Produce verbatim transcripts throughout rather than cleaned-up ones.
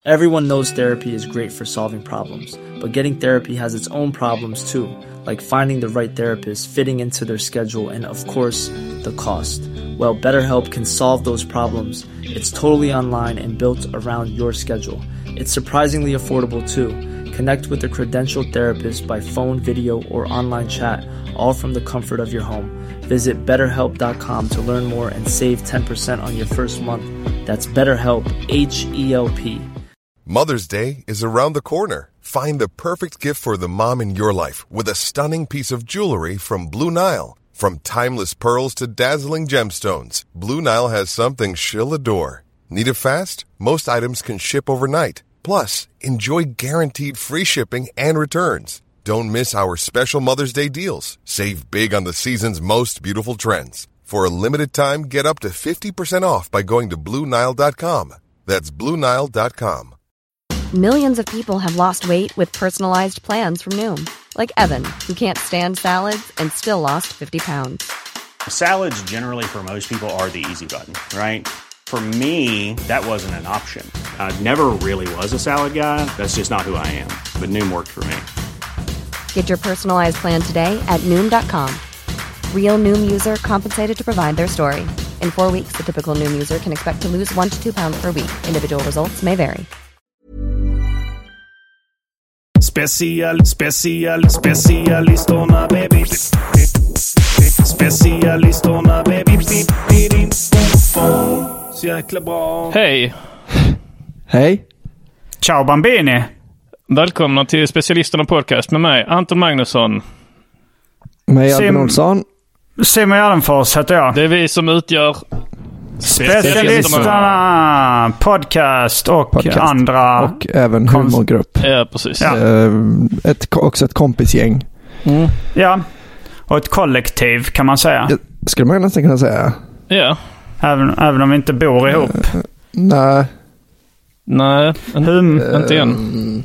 Everyone knows therapy is great for solving problems, but getting therapy has its own problems too, like finding the right therapist, fitting into their schedule, and of course, the cost. Well, BetterHelp can solve those problems. It's totally online and built around your schedule. It's surprisingly affordable too. Connect with a credentialed therapist by phone, video, or online chat, all from the comfort of your home. Visit better help dot com to learn more and save ten percent on your first month. That's BetterHelp, H E L P. Mother's Day is around the corner. Find the perfect gift for the mom in your life with a stunning piece of jewelry from Blue Nile. From timeless pearls to dazzling gemstones, Blue Nile has something she'll adore. Need it fast? Most items can ship overnight. Plus, enjoy guaranteed free shipping and returns. Don't miss our special Mother's Day deals. Save big on the season's most beautiful trends. For a limited time, get up to fifty percent off by going to blue nile dot com. That's blue nile dot com. Millions of people have lost weight with personalized plans from Noom. Like Evan, who can't stand salads and still lost fifty pounds. Salads generally for most people are the easy button, right? For me, that wasn't an option. I never really was a salad guy. That's just not who I am. But Noom worked for me. Get your personalized plan today at Noom dot com. Real Noom user compensated to provide their story. In four weeks, the typical Noom user can expect to lose one to two pounds per week. Individual results may vary. Special, special, specialisterna baby. Specialisterna baby. Så jäkla bra. Hej. Hej. Ciao bambini. Välkomna till Specialisterna podcast med mig, Anton Magnusson. Med Albin Olsson. Simon Gärdenfors heter jag. Det är vi som utgör Specialisterna podcast och podcast. Andra. Och även humorgrupp. Ja, precis. Ja. Ett, också ett kompisgäng. Mm. Ja, och ett kollektiv kan man säga. Jag skulle man nästan kunna säga. Ja. Även, även om vi inte bor ihop. Uh, nej. Nej, Hum, uh, inte än.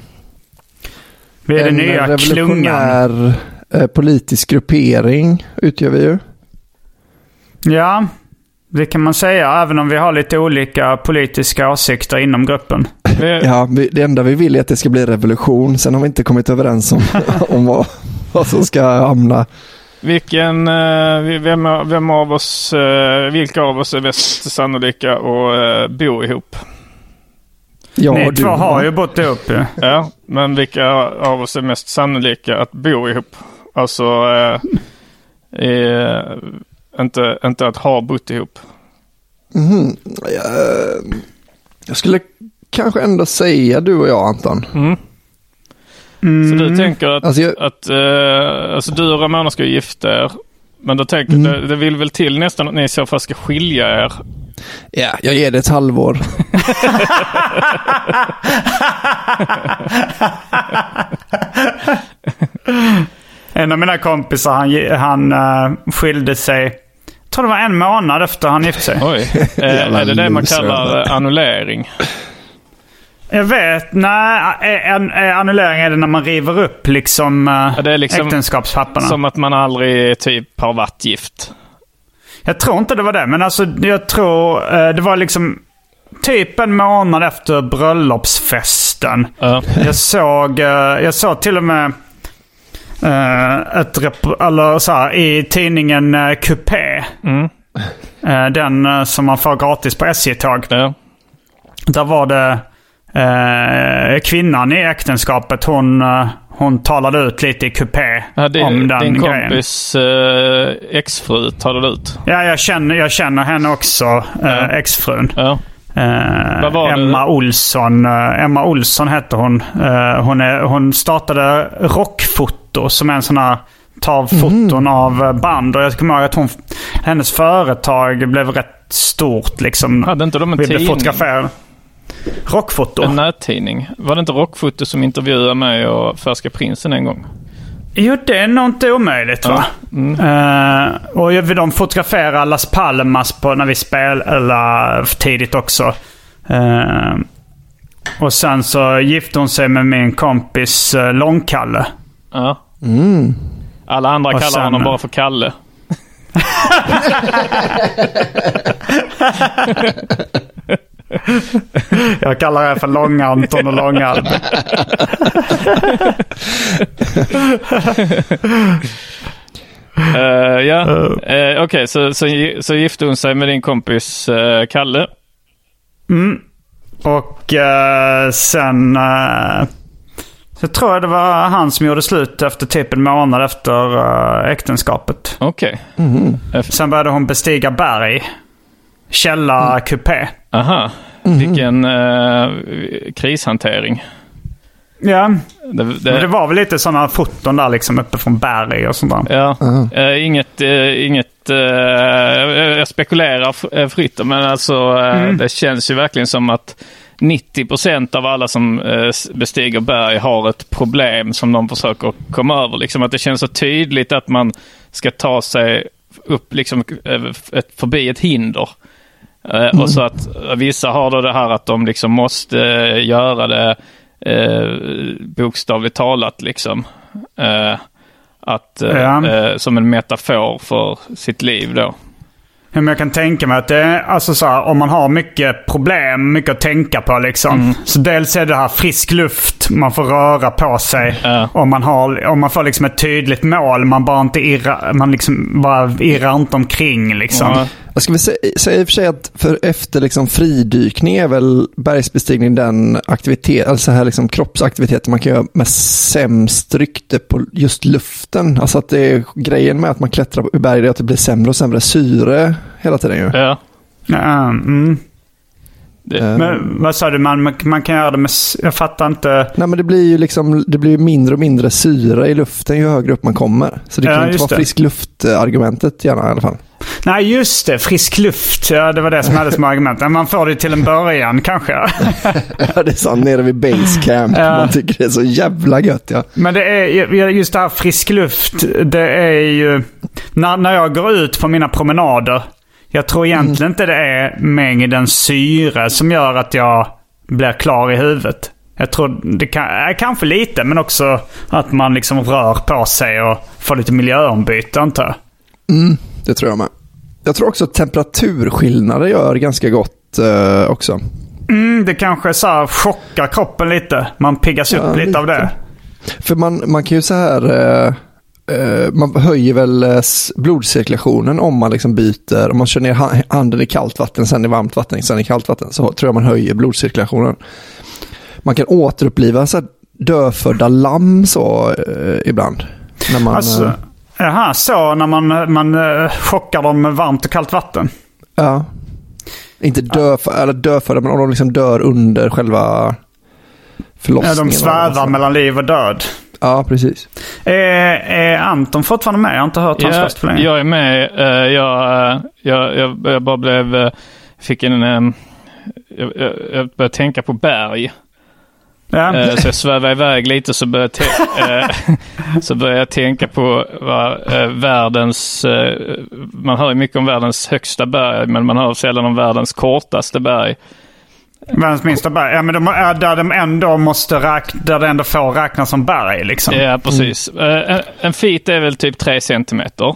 Vi är den nya klungan. Eh, politisk gruppering utgör vi ju. Ja, det kan man säga. Även om vi har lite olika politiska åsikter inom gruppen. Ja, vi, det enda vi vill är att det ska bli revolution. Sen har vi inte kommit överens om, om vad, vad som ska hamna. Vilken, vem, vem av oss, vilka av oss är mest sannolika att bo ihop? Ja, Ni du två har ju bott ihop. Ja. Ja, men vilka av oss är mest sannolika att bo ihop? Alltså, eh, eh, inte, inte att ha bott ihop. Mm, jag, jag skulle kanske ändå säga du och jag, Anton. Mm. Mm. Så du tänker att, alltså, jag... att eh, alltså du och Ramona ska gifta er. Men då tänker mm. det, det vill väl till nästan att ni i så fall ska skilja er. Ja, jag ger det ett halvår. En av mina kompisar, han, han uh, skilde sig, jag tror det var en månad efter han gifte sig. Oj, eh, är det det man kallar uh, annullering? Jag vet, nej, an, annullering är det när man river upp liksom, uh, ja, det är liksom äktenskapspapperna. Som att man aldrig typ har varit gift. Jag tror inte det var det, men alltså jag tror uh, det var liksom typ en månad efter bröllopsfesten. Uh. Jag såg uh, jag såg till och med uh, ett rep- eller så här, i tidningen uh, Coupé. Mm. Uh, den uh, som man får gratis på S J-tåg. Uh. Där var det uh, kvinnan i äktenskapet, hon uh, hon talade ut lite i Coupé ja, det, om den din grejen. Din kompis uh, exfru talade ut. Ja, jag känner, jag känner henne också, uh, ja. exfrun. Ja. Uh, Emma det? Olsson uh, Emma Olsson hette hon. Uh, hon, är, hon startade Rockfoto som är en sån här tar foton mm. av band, och jag kommer ihåg att hon, hennes företag blev rätt stort liksom. Hade inte de en tidning? Fotografer. Rockfoto. En nättidning. Var det inte Rockfoto som intervjuade mig och Färska Prinsen en gång? Jo, det är nog inte omöjligt, va? Ja. Mm. Uh, och jag vill de fotografera Las Palmas på när vi spelade tidigt också. Uh, och sen så gifte hon sig med min kompis uh, Långkalle. Ja. Mm. Alla andra och kallar sen, honom bara för Kalle. Jag kallar det för Lång-Anton och Lång-Albin. uh, ja, uh, okej, okay, så, så, så gifte hon sig med din kompis uh, Kalle. Mm. Och uh, sen uh, så tror jag det var han som gjorde slut efter typ en månad efter uh, äktenskapet. Okej. Okay. Mm-hmm. Sen började hon bestiga berg. Källa mm. kupé. Aha. Mm-hmm. Vilken uh, krishantering. Ja, det, det... Men det var väl lite sådana foton där liksom uppe från berg och sånt där. Ja, uh-huh. uh, inget, uh, inget uh, jag spekulerar fritt, men alltså uh, mm. det känns ju verkligen som att nittio procent av alla som uh, bestiger berg har ett problem som de försöker komma över. Liksom att det känns så tydligt att man ska ta sig upp liksom, ett, förbi ett hinder. Uh, mm. Och så att vissa har då det här att de liksom måste uh, göra det uh, bokstavligt talat liksom. Uh, att, uh, ja. uh, som en metafor för sitt liv då. Men jag kan tänka mig att det är, alltså så här, om man har mycket problem, mycket att tänka på liksom. Mm. Så dels är det här frisk luft, man får röra på sig. Uh. Om man har, om man får liksom ett tydligt mål, man bara inte irrar, man liksom bara irrar inte omkring liksom. Uh. Jag skulle säga, säga i och för sig att för efter liksom fridykning är väl bergsbestigning den aktivitet, alltså här liksom kroppsaktivitet man kan göra med sämst rykte på just luften. Alltså att det är grejen med att man klättrar på berg, att det blir sämre och sämre syre hela tiden ju. Ja. Ja, mm. Det. Men vad sa du, man, man kan göra det med, jag fattar inte. Nej, men det blir ju liksom, det blir mindre och mindre syre i luften ju högre upp man kommer. Så det kan ja, inte vara det. Frisk luft-argumentet gärna i alla fall. Nej, just det. Frisk luft. Ja, det var det som hade som argument. Man får det till en början kanske. Ja, det är så nere vid basecamp. Ja. Man tycker det är så jävla gött, ja. Men det är just det här frisk luft. Det är ju när, när jag går ut på mina promenader. Jag tror egentligen mm. inte det är mängden syre som gör att jag blir klar i huvudet. Jag tror det kan, är kanske lite, men också att man liksom rör på sig och får lite miljöombyte, antar jag. Mm, det tror jag med. Jag tror också att temperaturskillnader gör ganska gott eh, också. Mm, det kanske så här chockar kroppen lite. Man piggas upp ja, lite, lite av det. För man, man kan ju så här... Eh, man höjer väl blodcirkulationen om man liksom byter, om man kör ner handen i kallt vatten, sen i varmt vatten, sen i kallt vatten, så tror jag man höjer blodcirkulationen. Man kan återuppliva så här dödfödda lamm så eh, ibland. När man, alltså, eh, jaha, så när man, man eh, chockar dem med varmt och kallt vatten? Ja. Inte dödfödda, eller dödfödda, men om de liksom dör under själva förlossningen. Ja, de svävar mellan liv och död. Ja, precis. Är, är Anton fortfarande med? Jag har inte hört hans röst för länge. Jag är med. Jag, jag, jag, jag bara blev... Fick en... Jag, jag började tänka på berg. Ja. Så jag svävade iväg lite, så började, te- så började jag tänka på vad världens... Man hör ju mycket om världens högsta berg, men man hör sällan om världens kortaste berg. Världens minsta berg. Ja, men de är där de ändå måste räkna, där det ändå får räknas som berg liksom. Ja, precis. Mm. En, en feet är väl typ tre centimeter.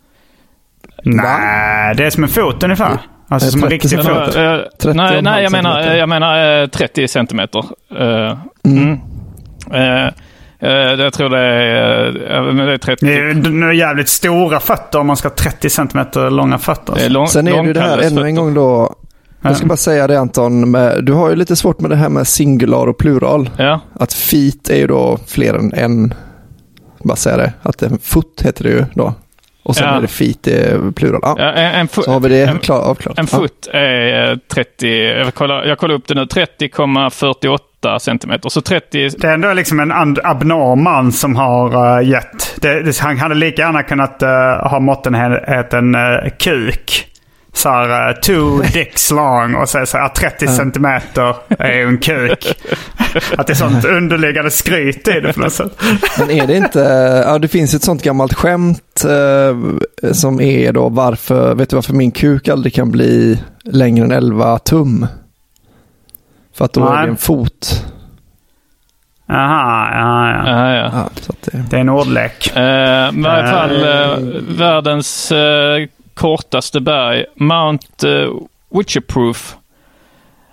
Nej, det är som en fot ungefär. Alltså som en riktig fot. Uh, uh, nej, nej, jag menar, jag menar uh, trettio centimeter. Uh, mm. Mm. Uh, uh, jag tror det är, uh, det är trettio. Det är, det är jävligt stora fötter om man ska ha trettio centimeter långa fötter. Alltså. Lång, Sen är det ju det här ännu en gång då. Jag ska bara säga det, Anton, med, du har ju lite svårt med det här med singular och plural. Ja. Att feet är ju då fler än en. Bara säga det, att en foot heter det ju då. Och sen ja. är det feet är plural. Ja. Ja, en, en fo- så har vi det en, klar, avklarat. En foot ja. är trettio, jag kollar, jag kollar upp det nu, trettio komma fyrtioåtta centimeter. Så trettio... Det är ändå liksom en abnorm man som har uh, gett. Det, det, han hade lika gärna kunnat uh, ha måttenhet en uh, kuk. Så här, uh, two dicks long och så, så här, trettio centimeter är en kuk. Att det är sånt underliggande skryt i det på något sätt. Men är det inte, ja det finns ett sånt gammalt skämt eh, som är då varför, vet du varför min kuk aldrig kan bli längre än elva tum? För att då Nej. är det en fot. Aha, ja, ja. ja, ja. ja så att det... det är en ordlek. Uh, men i alla fall uh, världens... Uh, kortaste berg, Mount uh, Witcherproof,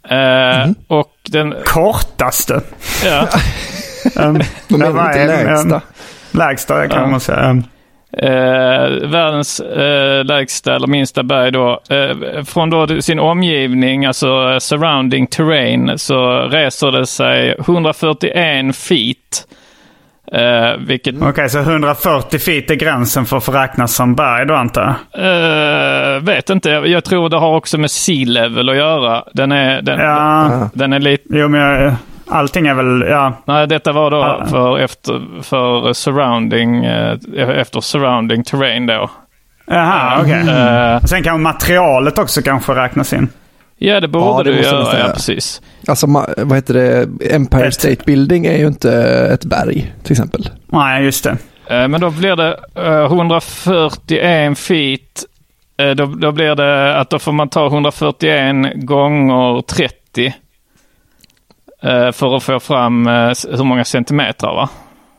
Uh, mm. Och den kortaste. Ja. um, De är inte lägsta. Um, lägsta kan uh. man säga. Um. Uh, världens uh, lägsta eller minsta berg då. Uh, från då sin omgivning, alltså uh, surrounding terrain, så reser det sig hundrafyrtioen feet. Uh, vilket... Okej, okay, så hundrafyrtio feet är gränsen för att få räknas som berg då, antar jag? Uh, vet inte. Jag tror det har också med sea level att göra. Den är, den, ja. den, den är lite... Jo, men jag, allting är väl... Ja. Nej, detta var då uh. för, efter, för surrounding, uh, efter surrounding terrain då. Jaha, okej. Okay. Uh, Sen kan materialet också kanske räknas in. Ja, det borde ja, det du göra. Ja, precis. Alltså, vad heter det? Empire State Building är ju inte ett berg, till exempel. Nej, just det. Uh, men då blir det uh, hundrafyrtioen feet. Uh, då, då blir det att då får man ta hundrafyrtioen gånger trettio uh, för att få fram uh, hur många centimeter, va?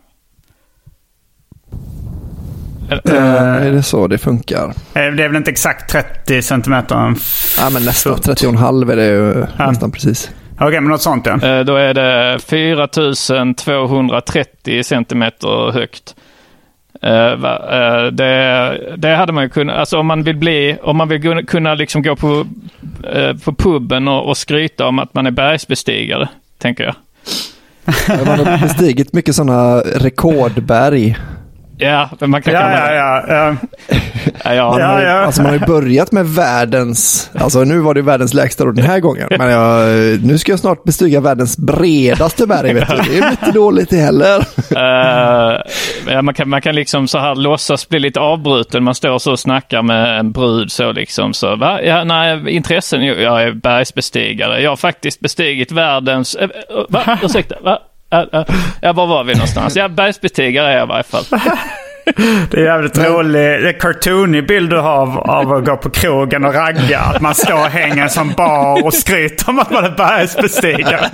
Uh, är det så det funkar? Det är väl inte exakt trettio centimeter? Ja, men nästan trettio komma fem är det ju ja. nästan precis. Okej, okay, men något sånt ja. Uh, då är det fyra tusen tvåhundratrettio centimeter högt. Uh, uh, det, det hade man ju kunnat, alltså om man vill bli, om man vill kunna liksom gå på, uh, på puben och, och skryta om att man är bergsbestigare, tänker jag. Man har bestigit mycket sådana rekordberg. Ja, men man kan... Ja, ja, ja, ja. ja, ja. Man, har, ja, alltså man har ju börjat med världens... Alltså nu var det världens lägsta då den här gången. Men jag, nu ska jag snart bestiga världens bredaste berg, vet du. Det är inte dåligt heller. Uh, ja, man, kan, man kan liksom så här låtsas bli lite avbruten. Man står så och snackar med en brud så liksom. Så, va? Ja, nej, intressen. Jag är bergsbestigare. Jag har faktiskt bestigit världens... Uh, va? Ursäkta, va? Uh, uh, ja, var var vi någonstans? Ja, bergsbestigare är jag i varje fall. Det är jävligt roligt. Det är cartoonig bild du har av, av att gå på krogen och ragga. Att man står och hänger som bar och skryter om att man är bergsbestigare.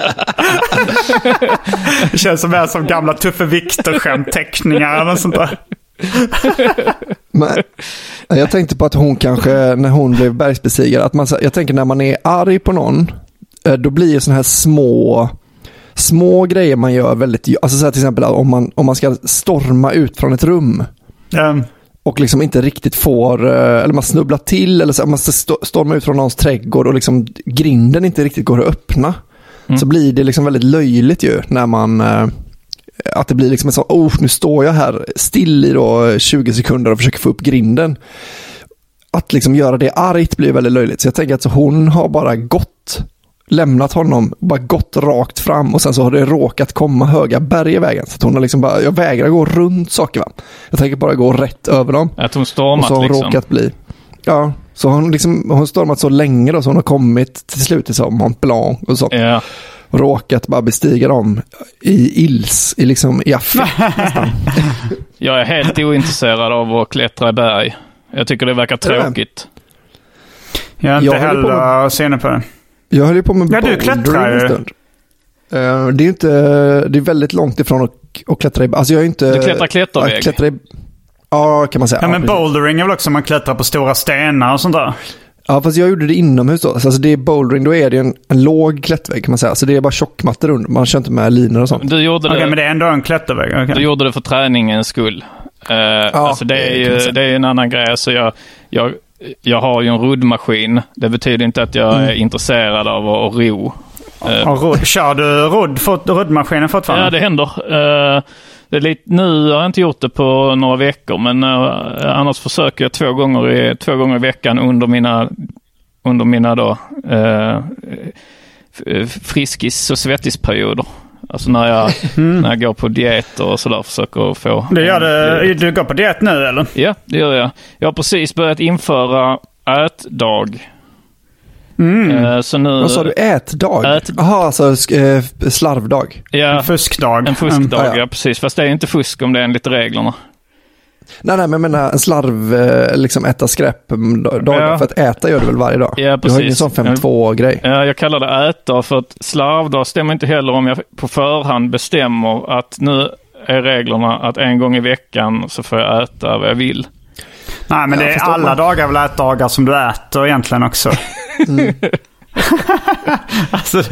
Det känns som mer som gamla Tuffe Viktor-skämtteckningar eller sånt där. Men, jag tänkte på att hon kanske, när hon blev bergsbestigare, att man, jag tänker när man är arg på någon, då blir det såna här små... små grejer man gör väldigt, alltså så här till exempel om man, om man ska storma ut från ett rum mm. och liksom inte riktigt får, eller man snubblar till eller så, man ska storma ut från någons trädgård och liksom grinden inte riktigt går att öppna mm. så blir det liksom väldigt löjligt ju när man, att det blir liksom en sån, oh nu står jag här still i då tjugo sekunder och försöker få upp grinden. Att liksom göra det argt blir väldigt löjligt, så jag tänker att så hon har bara gått lämnat honom, bara gått rakt fram och sen så har det råkat komma höga berg i vägen. Så att hon har liksom bara, jag vägrar gå runt saker, va. Jag tänker bara gå rätt över dem. Att hon stormat och så har hon liksom. råkat bli. Ja, så hon liksom, hon stormat så länge då så hon har kommit till slut till så Mont Blanc och så. Ja. Och råkat bara bestiga dem i ils, i liksom i affär nästan. Jag är helt ointresserad av att klättra i berg. Jag tycker det verkar tråkigt. Jag är inte jag heller senare på det. Jag höll ju på med ja, du klättrar en stund. Uh, det är inte, det är väldigt långt ifrån att, att klättra i, alltså jag är inte... Du klättrar klätterväg? Ja, klättrar i, ja, kan man säga. Ja, men ja, bouldering är väl också man klättrar på stora stenar och sånt där? Ja, fast jag gjorde det inomhus då. Alltså det är bouldering, då är det en, en låg klätterväg kan man säga. Alltså det är bara tjockmattor under, man kör inte med linor och sånt. Du gjorde det... Okej, men det är ändå en klätterväg. Okay. Du gjorde det för träningens skull. Uh, ja, alltså det är ju det är en annan grej. Alltså jag... jag Jag har ju en roddmaskin. Det betyder inte att jag är mm. intresserad av att ro. Och rodd, kör du rodd, fort, roddmaskinen fortfarande? Ja, det händer. Det är lite, nu har jag inte gjort det på några veckor, men annars försöker jag två gånger i, två gånger i veckan under mina, under mina då, eh, friskis- och svettisperioder. Alltså när jag, mm. när jag går på diet och sådär försöker få... Du, gör det, du går på diet nu eller? Ja, det gör jag. Jag har precis börjat införa ätdag. Mm. Så nu, vad sa du? Ätdag? Ät... Jaha, alltså slarvdag. Ja, en fuskdag. En fuskdag, mm. ja, ja precis. Fast det är inte fusk om det är enligt reglerna. Nej, nej, men jag menar en slarv, liksom äta skräp dagar, ja. För att äta gör du väl varje dag? Ja, precis. Du har ingen sån fem två-grej. Ja, jag kallar det äta för att slarvdag stämmer inte heller om jag på förhand bestämmer att nu är reglerna att en gång i veckan så får jag äta vad jag vill. Nej, men det är alla man. dagar väl ätdagar som du äter egentligen också. Mm. Alltså,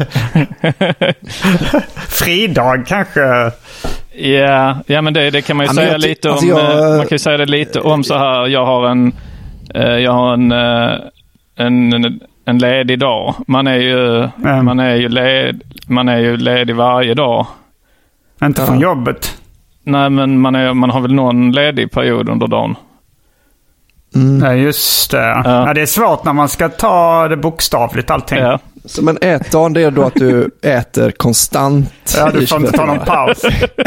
fridag kanske. Ja, ja men det, det kan man ju ja, säga jag, lite om. Alltså jag, man kan ju säga det lite om så här. Jag har en, jag har en, en, en ledig dag. Man är ju, mm. man är ju, led, man är ju ledig varje dag. Inte från ja. jobbet. Nej, men man, är, man har väl någon ledig period under dagen. Mm. Ja, just det. Ja. Ja, det är svårt när man ska ta det bokstavligt allting. Ja. Så men ätdagen, det är då att du äter konstant. Ja, du får inte ta någon paus.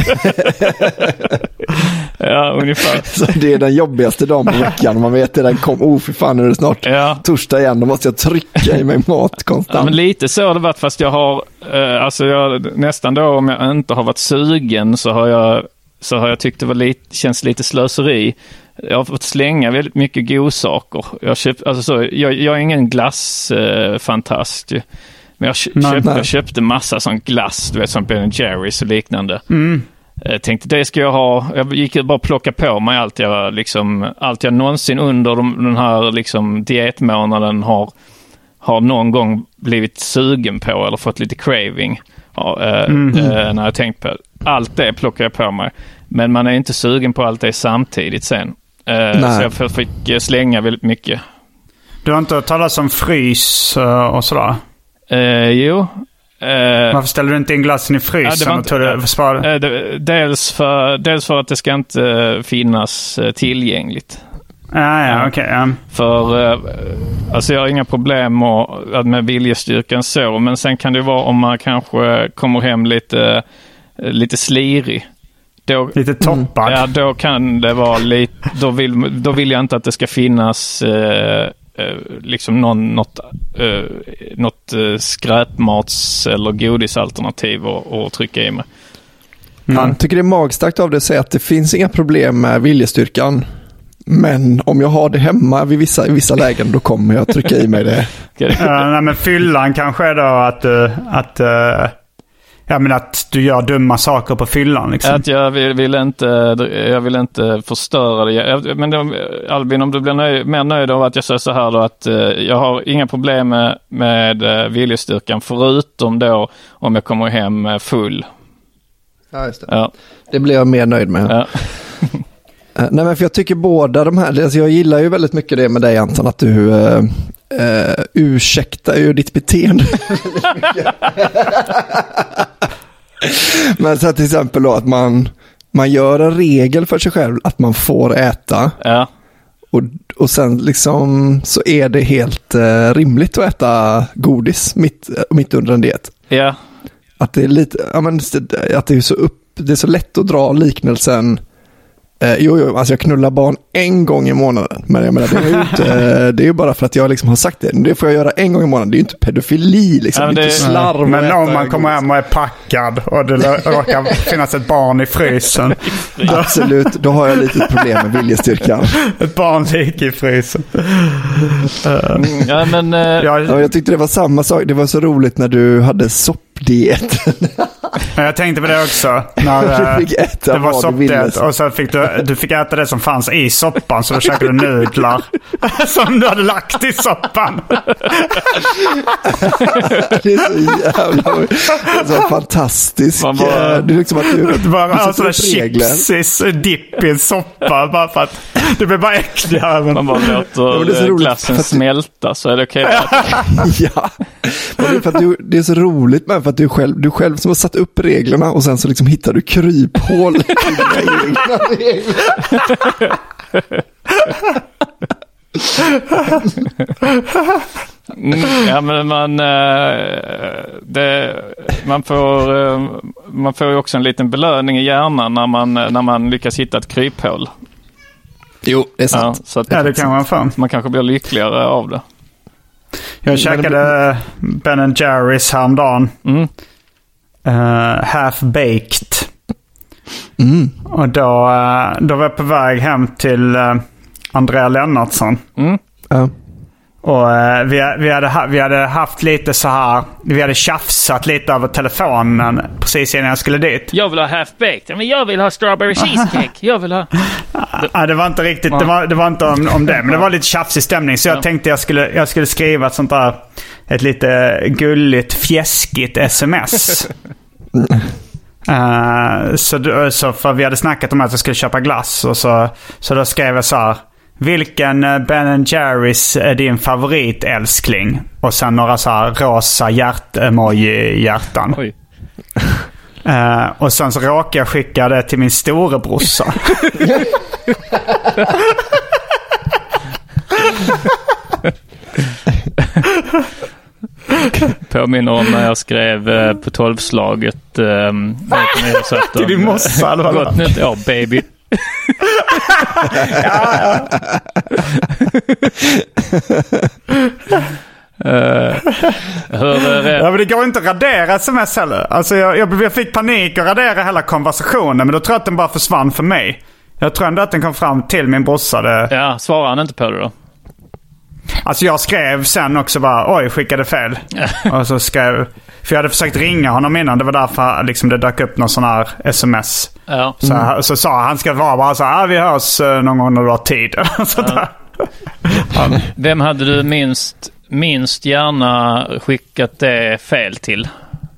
Ja, ungefär. Så det är den jobbigaste dagen på veckan. Man vet att den kom, oh för fan, är det snart ja. torsdag igen. Då måste jag trycka i mig mat konstant. Ja, men lite så har det varit, fast jag har, eh, alltså jag, nästan då om jag inte har varit sugen så har jag, så har jag tyckt det var lite, känns lite slöseri. Jag har fått slänga väldigt mycket godsaker. Jag, köpt, alltså så, jag, jag är ingen glassfantast. Eh, men jag, köpt, nej, nej. jag köpte massa sån glass, du vet, som Ben and Jerry's och liknande. Mm. Jag tänkte, det ska jag ha. Jag gick bara plocka på mig allt jag, liksom, allt jag någonsin under de, den här liksom, dietmånaden har, har någon gång blivit sugen på eller fått lite craving. Ja, eh, mm. eh, när jag tänkt på allt det plockar jag på mig. Men man är inte sugen på allt det samtidigt sen. Uh, så jag fick slänga väldigt mycket. Du har inte talat om frys uh, och sådär? Uh, jo. Uh, Varför ställer du inte in glassen i frysen? Ja, det var inte, och tar det, uh, det, dels, för, dels för att det ska inte uh, finnas uh, tillgängligt. Ah, ja, okej. Okay, um. För uh, alltså jag har inga problem med, med viljestyrkan så. Men sen kan det vara om man kanske kommer hem lite, uh, lite slirig. Då, lite toppad. Ja, då kan det vara lite, då vill, då vill jag inte att det ska finnas eh, eh, liksom någon, något, eh, något eh, skräpmats eller godisalternativ att trycka i mig. Mm. Han tycker det är magstarkt av det att säga att det finns inga problem med viljestyrkan. Men om jag har det hemma vid vissa, i vissa lägen, då kommer jag trycka i mig det. uh, nej, men fyllan kanske är då att, uh, att uh... Ja, men att du gör dumma saker på fyllan liksom. Att jag vill, vill inte jag vill inte förstöra det. Men då, Albin, om du blir nöjd, mer nöjd av att jag säger så här då, att uh, jag har inga problem med, med uh, viljestyrkan förutom då om jag kommer hem full. Ja, just det. Ja. Det blir jag mer nöjd med. Ja. uh, nej, men för jag tycker båda de här, alltså jag gillar ju väldigt mycket det med dig, Anton, att du uh, uh, ursäktar ju ditt beteende. Men så till exempel då att man, man gör en regel för sig själv att man får äta. Ja. Och, och sen liksom så är det helt uh, rimligt att äta godis mitt, mitt under en diet. Ja. Att det är lite, ja, men, att det är så upp, det är så lätt att dra liknelsen. Eh, jo, jo, alltså jag knullar barn en gång i månaden. Men jag menar, det är ju inte, det är ju bara för att jag liksom har sagt det. Det får jag göra en gång i månaden. Det är ju inte pedofili liksom. Ja, men det är inte slarv. Men om man kommer hem och är packad och det råkar finnas ett barn i frysen. Absolut, då har jag lite problem med viljestyrkan. Ett barn ligger i frysen. Mm, ja, men, uh... ja, jag tyckte det var samma sak. Det var så roligt när du hade soppdiet. Jag tänkte på det också. När du fick äta det var soppdiet och så fick du, du fick äta det som fanns i soppan, så då käkade du nudlar som du hade lagt i soppan. Det är så jävla så fantastiskt. Bara, det är liksom att du, du bara har sådana chipsis dipp i en soppa bara för att det blir bara äckligare. Man bara låter ja, glassen att... smälta, så är det okej. Okay. Ja, men det är för att du, det är så roligt med för att du själv, du själv som har satt upp reglerna och sen så liksom hittar du kryphål i dina egna regler. Mm, ja, men man det, man får man får ju också en liten belöning i hjärnan när man när man lyckas hitta ett kryphål. Jo, det är sant. Ja, så att det, ja, det kan man fan. Man kanske blir lyckligare av det. Jag käkade Ben and Jerry's häromdagen. Mm. Uh, half-baked. Mm. Och då, uh, då var jag på väg hem till uh, Andrea Lennartsson. Mm. Uh. Och uh, vi, vi, hade ha, vi hade haft lite så här, vi hade tjafsat lite över telefonen precis innan jag skulle dit. Jag vill ha half-baked. Men jag vill ha strawberry cheesecake. Jag vill ha... Ja, det var inte riktigt, det var, det var inte om, om det, men det var lite tjafsig stämning. Så jag tänkte jag skulle, jag skulle skriva ett sånt där ett lite gulligt, fjäskigt sms. uh, så, så för vi hade snackat om att jag skulle köpa glass. Och så, så då skrev jag så här: vilken Ben and Jerrys är din favorit, älskling? Och sen några så här rosa hjärt-emoji-hjärtan. Oj. Uh, och sen så råkade jag skicka det till min storebrorsa. Påminner om när jag skrev eh, på tolvslaget eh, till din morsa eller vad? Gott nytt år, baby. Ja, ja. Uh, hur, ja, men det går inte att radera sms heller. Alltså jag, jag, jag fick panik och radera hela konversationen, men då tror jag att den bara försvann för mig. Jag tror ändå att den kom fram till min brorsa. Det... Ja, svarade han inte på det då? Alltså jag skrev sen också bara, oj, skickade fel. Och så skrev, för jag hade försökt ringa honom innan, det var därför liksom det dök upp någon sån här sms. Ja. Så, mm. så sa han, ska vara bara så här, ah, vi hörs någon gång när du har tid. Så ja. Ja. Vem hade du minst, minst gärna skickat det fel till?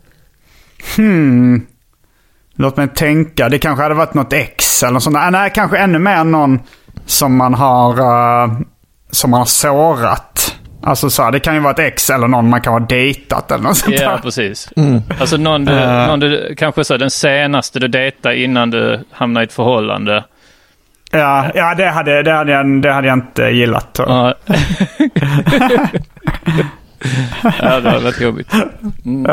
Hmm. Låt mig tänka, det kanske hade varit något ex eller något sånt där. Nej, kanske ännu mer någon som man har... Uh, som man har sårat. Alltså så här, det kan ju vara ett ex eller någon man kan ha dejtat eller något sånt där. Ja, precis. Mm. Alltså någon du, uh. någon du, kanske så den senaste du dejtade innan du hamnade i ett förhållande. Ja, ja det, hade, det, hade jag, det hade jag inte gillat. Uh. Ja, det var väldigt jobbigt. Mm.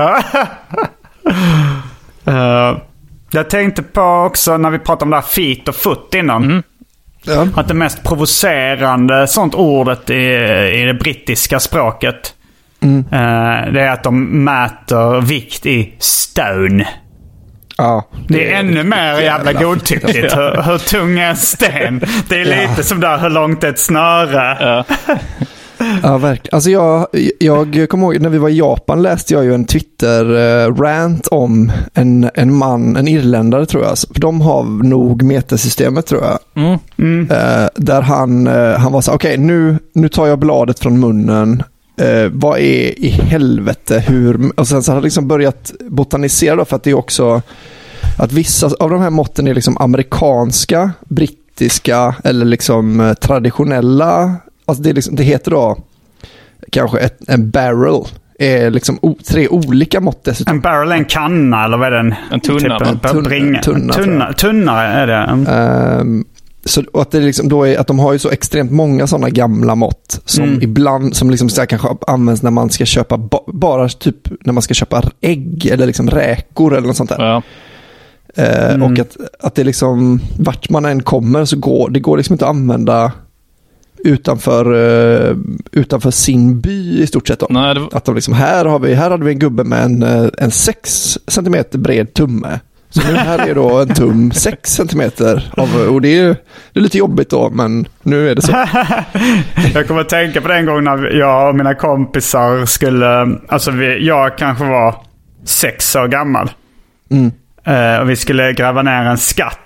uh, jag tänkte på också när vi pratade om det här feet och foot innan. Mm. Ja. Att det mest provocerande sånt ordet i, i det brittiska språket mm. uh, det är att de mäter vikt i stone. Ja, det, det är, är ännu mer jävla godtyckligt. Ja. hur, hur tung är en sten? Det är lite ja. som där hur långt är ett snöre. Ja. Ja, verkligen. Alltså jag, jag kommer ihåg när vi var i Japan läste jag ju en Twitter-rant om en, en man, en irländare tror jag. För de har nog metersystemet tror jag. Mm. Mm. Uh, där han, uh, han var så okej, okay, nu, nu tar jag bladet från munnen. Uh, vad är i helvete? Hur? Och sen så har han liksom börjat botanisera då, för att det är också att vissa av de här måtten är liksom amerikanska, brittiska eller liksom traditionella. Alltså det, är liksom, det heter då kanske ett, en barrel är liksom o, tre olika mått dessutom. En barrel är en kanna eller vad är det? En, en tunna. Typ en, tunna, tunna, tunna, tunna, tunna är det. Mm. Um, så att det liksom då är att de har ju så extremt många sådana gamla mått som mm. ibland som liksom så här kanske används när man ska köpa ba, bara typ när man ska köpa ägg eller liksom räkor eller något sånt där. Ja. Uh, mm. Och att, att det liksom vart man än kommer så går det går liksom inte att använda utanför uh, utanför sin by i stort sett då. Nej, det... Att de liksom här har vi här hade vi en gubbe med en en sex centimeter bred tumme. Så nu här är då en tum sex centimeter av, och det är, det är lite jobbigt då, men nu är det så. Jag kommer att tänka på den gången när jag och mina kompisar skulle, alltså vi, jag kanske var sex år gammal. Mm. Uh, och vi skulle gräva ner en skatt.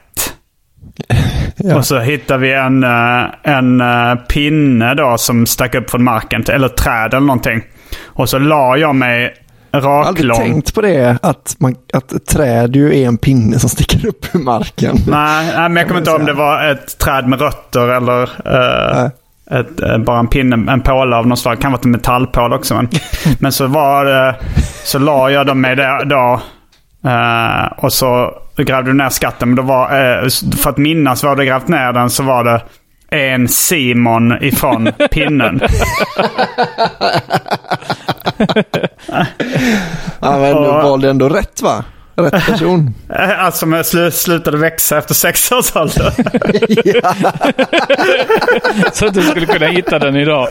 Ja. Och så hittade vi en, en pinne då som stack upp från marken, eller träd eller någonting. Och så la jag mig raklång. Jag har aldrig tänkt på det, att, man, att ett träd ju är en pinne som sticker upp ur marken. Nej, nej men jag kommer inte ihåg om det var ett träd med rötter eller uh, ett, bara en pinne, en påle av något slag. Kan vara ett metallpål också. Men, men så var det, så la jag dem med det då. Uh, och så grävde du ner skatten, men då var, uh, för att minnas var det grävt ner den, så var det en Simon ifrån pinnen. Ja, men då valde du ändå rätt, va? Rätt person. Alltså med sl- slutade växa efter sex års ålder. Ja. Så att du skulle kunna hitta den idag.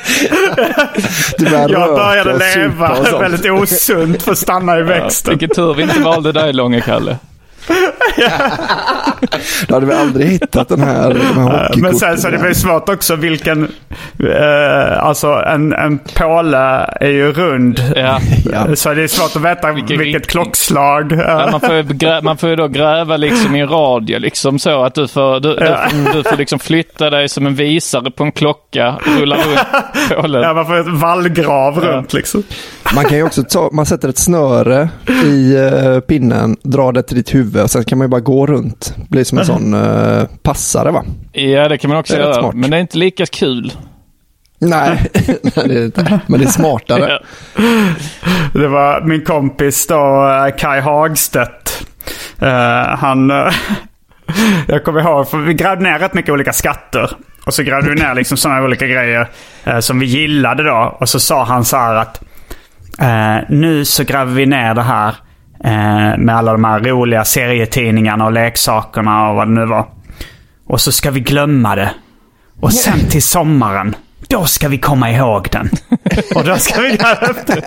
Jag började leva väldigt osunt för att stanna i växten. Ja, vilken tur vi inte valde dig, långa Kalle. Då hade vi aldrig hittat den här, de här Men sen så det blir svårt också vilken eh, alltså en, en påle är ju rund. Ja. Ja. Så det är svårt att veta Vilken vilket riktning. klockslag. Ja, man, får ju grä, man får ju då gräva liksom i en radie liksom så att du får, du, Ja. du, du får liksom flytta dig som en visare på en klocka och rulla runt pålen. Ja, man får ett vallgrav Ja. runt liksom. Man kan ju också ta, man sätter ett snöre i uh, pinnen, drar det till ditt huvud och sen kan man ju bara gå runt. Det blir som en sån uh, passare, va? Ja, det kan man också Det är rätt göra. smart. Men det är inte lika kul. Nej, Nej det är inte. Men det är smartare. Ja. Det var min kompis då, Kai Hagstedt. Uh, han... Uh, jag kommer ihåg, för vi grävde ner rätt mycket olika skatter. Och så grävde vi ner liksom sådana olika grejer uh, som vi gillade då. Och så sa han så här att uh, nu så gräver vi ner det här uh, med alla de här roliga serietidningarna och leksakerna och vad det nu var. Och så ska vi glömma det. Och sen till sommaren, då ska vi komma ihåg den. Och då ska vi gräva upp det.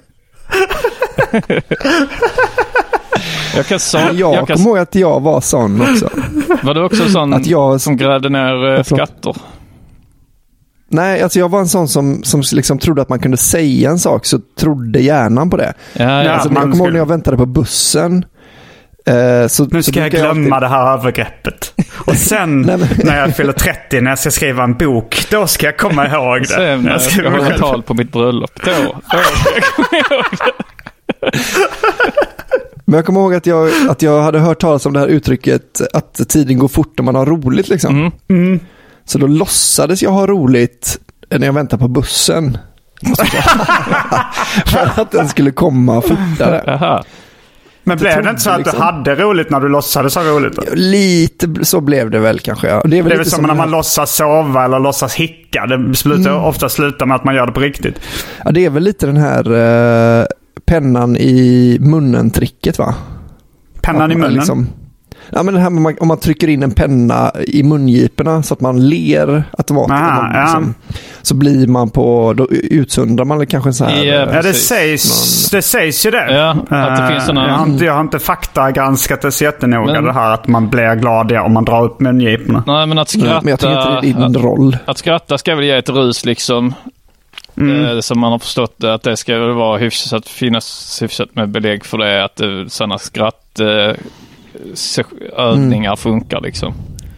Jag kan så, Jag, jag kan, kommer ihåg att jag var sån också. var du också sån Att jag- som grävde ner eh, skatter? Nej, alltså jag var en sån som, som liksom trodde att man kunde säga en sak, så trodde hjärnan på det. Ja, ja. Alltså, man jag kommer ihåg skulle- när jag väntade på bussen. Eh, så, Nu så ska jag brukar glömma alltid- det här övergreppet. Och sen Nej, men- när jag fyller trettio, när jag ska skriva en bok, då ska jag komma ihåg det. Sen när jag ska skriver hålla själv. tal på mitt bröllop. Då, då ska jag komma ihåg det. Men jag kommer ihåg att jag, att jag hade hört talas om det här uttrycket att tiden går fort när man har roligt liksom. Mm. Så då låtsades jag ha roligt när jag väntade på bussen. För att den skulle komma fortare. Jaha. Men blev det inte så att liksom. du hade roligt när du låtsades ha roligt? Då? Lite så blev det väl kanske. Ja. Det är väl Det är väl lite som som när man här- låtsas sova eller låtsas hicka. Det slutar, Mm. ofta slutar med att man gör det på riktigt. Ja, det är väl lite den här eh, pennan i munnen-tricket, va? Pennan Att i man munnen. liksom- ja, men det här med man, om man trycker in en penna i mungiporna så att man ler automatiskt. Aha, man, ja. liksom, så blir man på, då utsöndrar man kanske en sån här... Ja, eh, Ja, det Precis. sägs, det sägs ju det. Ja, att det finns såna- jag, har inte, jag har inte faktagranskat det så jättenoga, Men- det här att man blir glad om man drar upp mungiporna. Nej, men att Nej, skratta, men jag tycker inte det är din roll. att skratta ska väl ge ett rus liksom. Mm. Eh, som man har förstått det, att det ska väl vara hyfsat, finnas hyfsat med belägg för det, att eh, sådana skratt eh, se- övningar funkar liksom.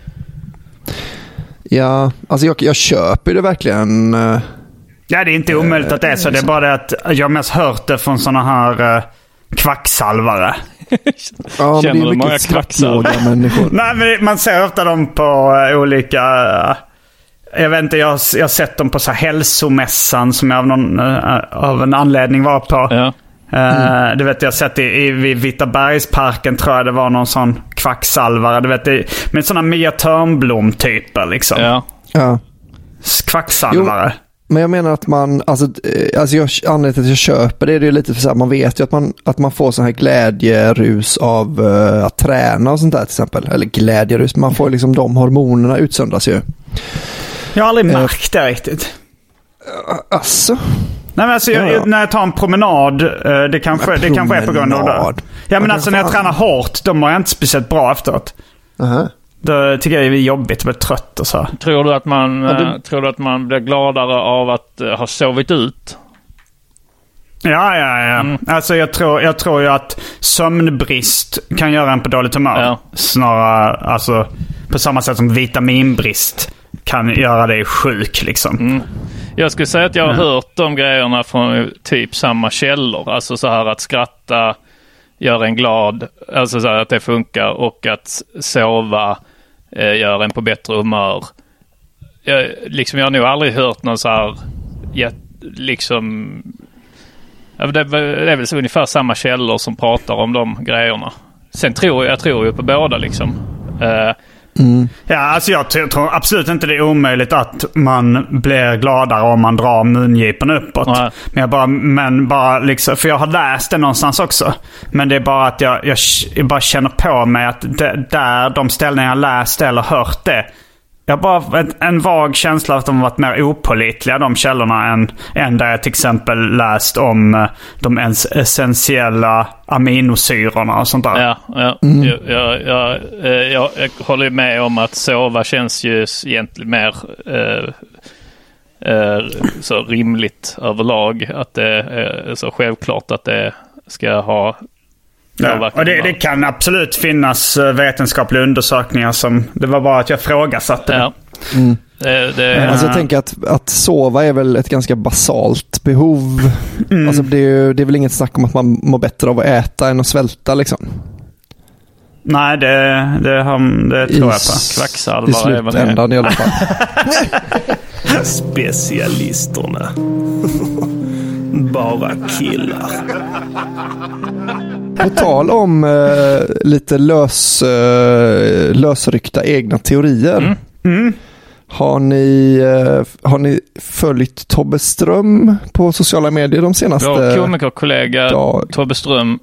Ja, alltså jag, jag köper det verkligen. eh, Ja, det är inte omöjligt att det är så. Det är bara det att jag har mest hört det från sådana här uh, kvacksalvare. Ja, men Känner det du är många mycket kvacksalvare? skrattlåga människor. Nej, men man ser ofta dem på uh, olika... Uh, jag vet inte, jag, har- jag har sett dem på så här hälsomässan som jag av, någon, uh, av en anledning var på. Ja. Uh, du vet, jag har sett i, i vid Vitabergsparken, tror jag det var någon sån kvacksalvare. Du vet, det, med sådana Mia Törnblom-typer liksom. Ja. Ja. Kvacksalvare. Men jag menar att man, alltså, eh, alltså jag, anledningen till att jag köper det, det är lite för så här, man vet ju att man, att man får sån här glädjerus av uh, att träna och sånt där till exempel. Eller glädjerus, man får liksom de hormonerna utsöndras ju. Jag har aldrig Eh. märkt det riktigt. Alltså, Nej, men alltså, jag, Ja, ja. när jag tar en promenad, eh, det kanske, Men det kanske är på grund av det. promenad. Ja, men Men alltså när jag fan. tränar hårt, då mår jag inte speciellt bra efteråt. uh-huh. Då tycker jag det är jobbigt, jag blir trött och så. Tror du att man, Ja, det- eh, tror du att man blir gladare av att eh, ha sovit ut? Ja, ja, ja. Mm. Alltså jag tror, jag tror ju att sömnbrist kan göra en på dåligt humör. Ja. Snarare, alltså på samma sätt som vitaminbrist kan göra dig sjuk liksom. Mm. Jag skulle säga att jag har Ja. hört de grejerna från typ samma källor. Alltså så här att skratta gör en glad, alltså så här att det funkar, och att sova eh, gör en på bättre humör. Jag, liksom, jag har nog aldrig hört någon så här, ja, liksom, ja, det, det är väl så ungefär samma källor som pratar om de grejerna. Sen tror jag, jag tror ju på båda liksom. Eh, Ja, alltså jag tror, tror absolut inte det är omöjligt att man blir gladare om man drar mungipen uppåt. Nej. Men jag bara, men bara liksom, för jag har läst det någonstans också. Men det är bara att jag, jag, jag bara känner på mig att det, där de ställen jag läst eller hört det Jag har bara en, en vag känsla att de har varit mer opålitliga, de källorna, än, än där jag till exempel läst om uh, de ens essentiella aminosyrorna och sånt där. Ja, ja. Mm. Jag, jag, jag, jag, jag håller med om att sova känns ju egentligen mer uh, uh, så rimligt överlag. Att det är så självklart att det ska ha... Ja, och det, det kan absolut finnas vetenskapliga undersökningar som... Det var bara att jag frågasatte. Ja. Mm. Det, det, alltså jag tänker att, att sova är väl ett ganska basalt behov. Mm. Alltså det, är, det är väl inget snack om att man mår bättre av att äta än att svälta liksom. Nej, det, det, det tror I, jag på. Kvacksalvare. I slutändan i alla fall. Specialisterna. Bara killar. På tal om eh, lite lös, eh, lösryckta egna teorier. Mm. Mm. Har ni, eh, har ni följt Tobbe Ström på sociala medier de senaste... Vår komikerkollega dag... Tobbe Ström.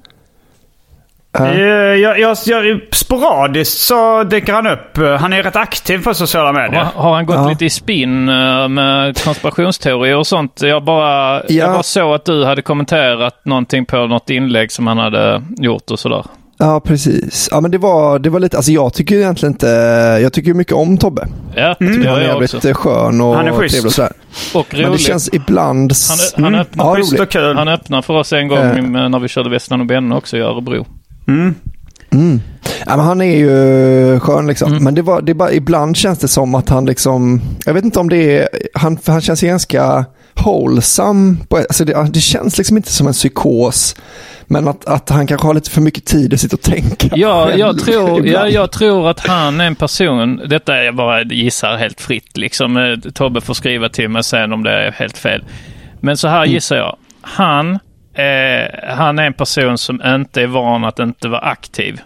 Uh. Jag, jag, jag, sporadiskt så dyker han upp. Han är rätt aktiv på sociala medier. Har, har han gått ja. lite i spinn med konspirationsteorier och sånt? Jag bara, ja. jag bara såg att du hade kommenterat någonting på något inlägg som han hade gjort och sådär. Ja, precis. Ja, men det var, det var lite, alltså jag tycker egentligen inte, jag tycker mycket om Tobbe. Ja, jag tycker mm. han är jävligt skön och han är trevlig och sådär. Och rolig. Men det känns ibland... Han, han, öppnar, ja, roligt. han öppnar för oss en gång äh. när vi körde Västland och Benne också i Örebro. Mm. Mm. Ja, men han är ju skön liksom. Mm. Men det var, det bara, ibland känns det som att han liksom, jag vet inte om det är, han, han känns ganska wholesome. Alltså det, det känns liksom inte som en psykos. Men att, att han kanske har lite för mycket tid att sitta och tänka. Ja, jag tror, ja, jag tror att han är en person, detta är jag bara gissar helt fritt. Liksom, Tobbe får skriva till mig sen om det är helt fel. Men så här mm. gissar jag. Han, eh, han är en person som inte är van att inte vara aktiv.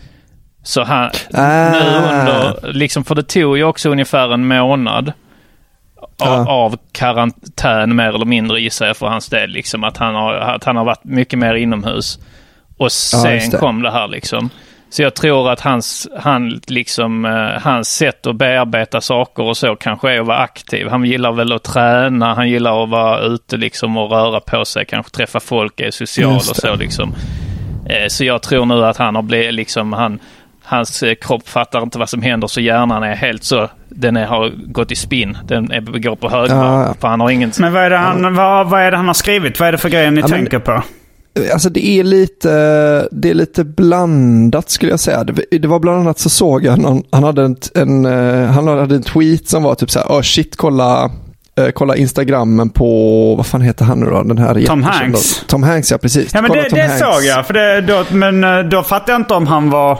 Så han, ah. nu under, liksom, för det tog ju också ungefär en månad av, av karantän mer eller mindre gissar jag för hans del. Liksom, att, han har, att han har varit mycket mer inomhus. Och sen ja, det. kom det här liksom. Så jag tror att hans, han, liksom, eh, hans sätt att bearbeta saker och så kanske är att vara aktiv. Han gillar väl att träna, han gillar att vara ute liksom, och röra på sig, kanske träffa folk, är social och så. Liksom. Eh, så jag tror nu att han har blivit liksom, han, hans kropp fattar inte vad som händer så hjärnan är helt så, den är, har gått i spinn, den är, går på högvarv, ja, ja. för han har ingen... Men vad är det han, vad, vad är det han har skrivit? Vad är det för grejer ni ja, tänker men... på? Alltså det är lite det är lite blandat skulle jag säga. Det, det var bland annat så såg jag någon, han hade en, en han hade en tweet som var typ så här: "Oh shit, kolla eh, kolla Instagrammen på vad fan heter han nu då, den här Tom Hanks. Tom Hanks, ja precis. Ja, men kolla det, det såg jag för det då, men då fattade jag inte om han var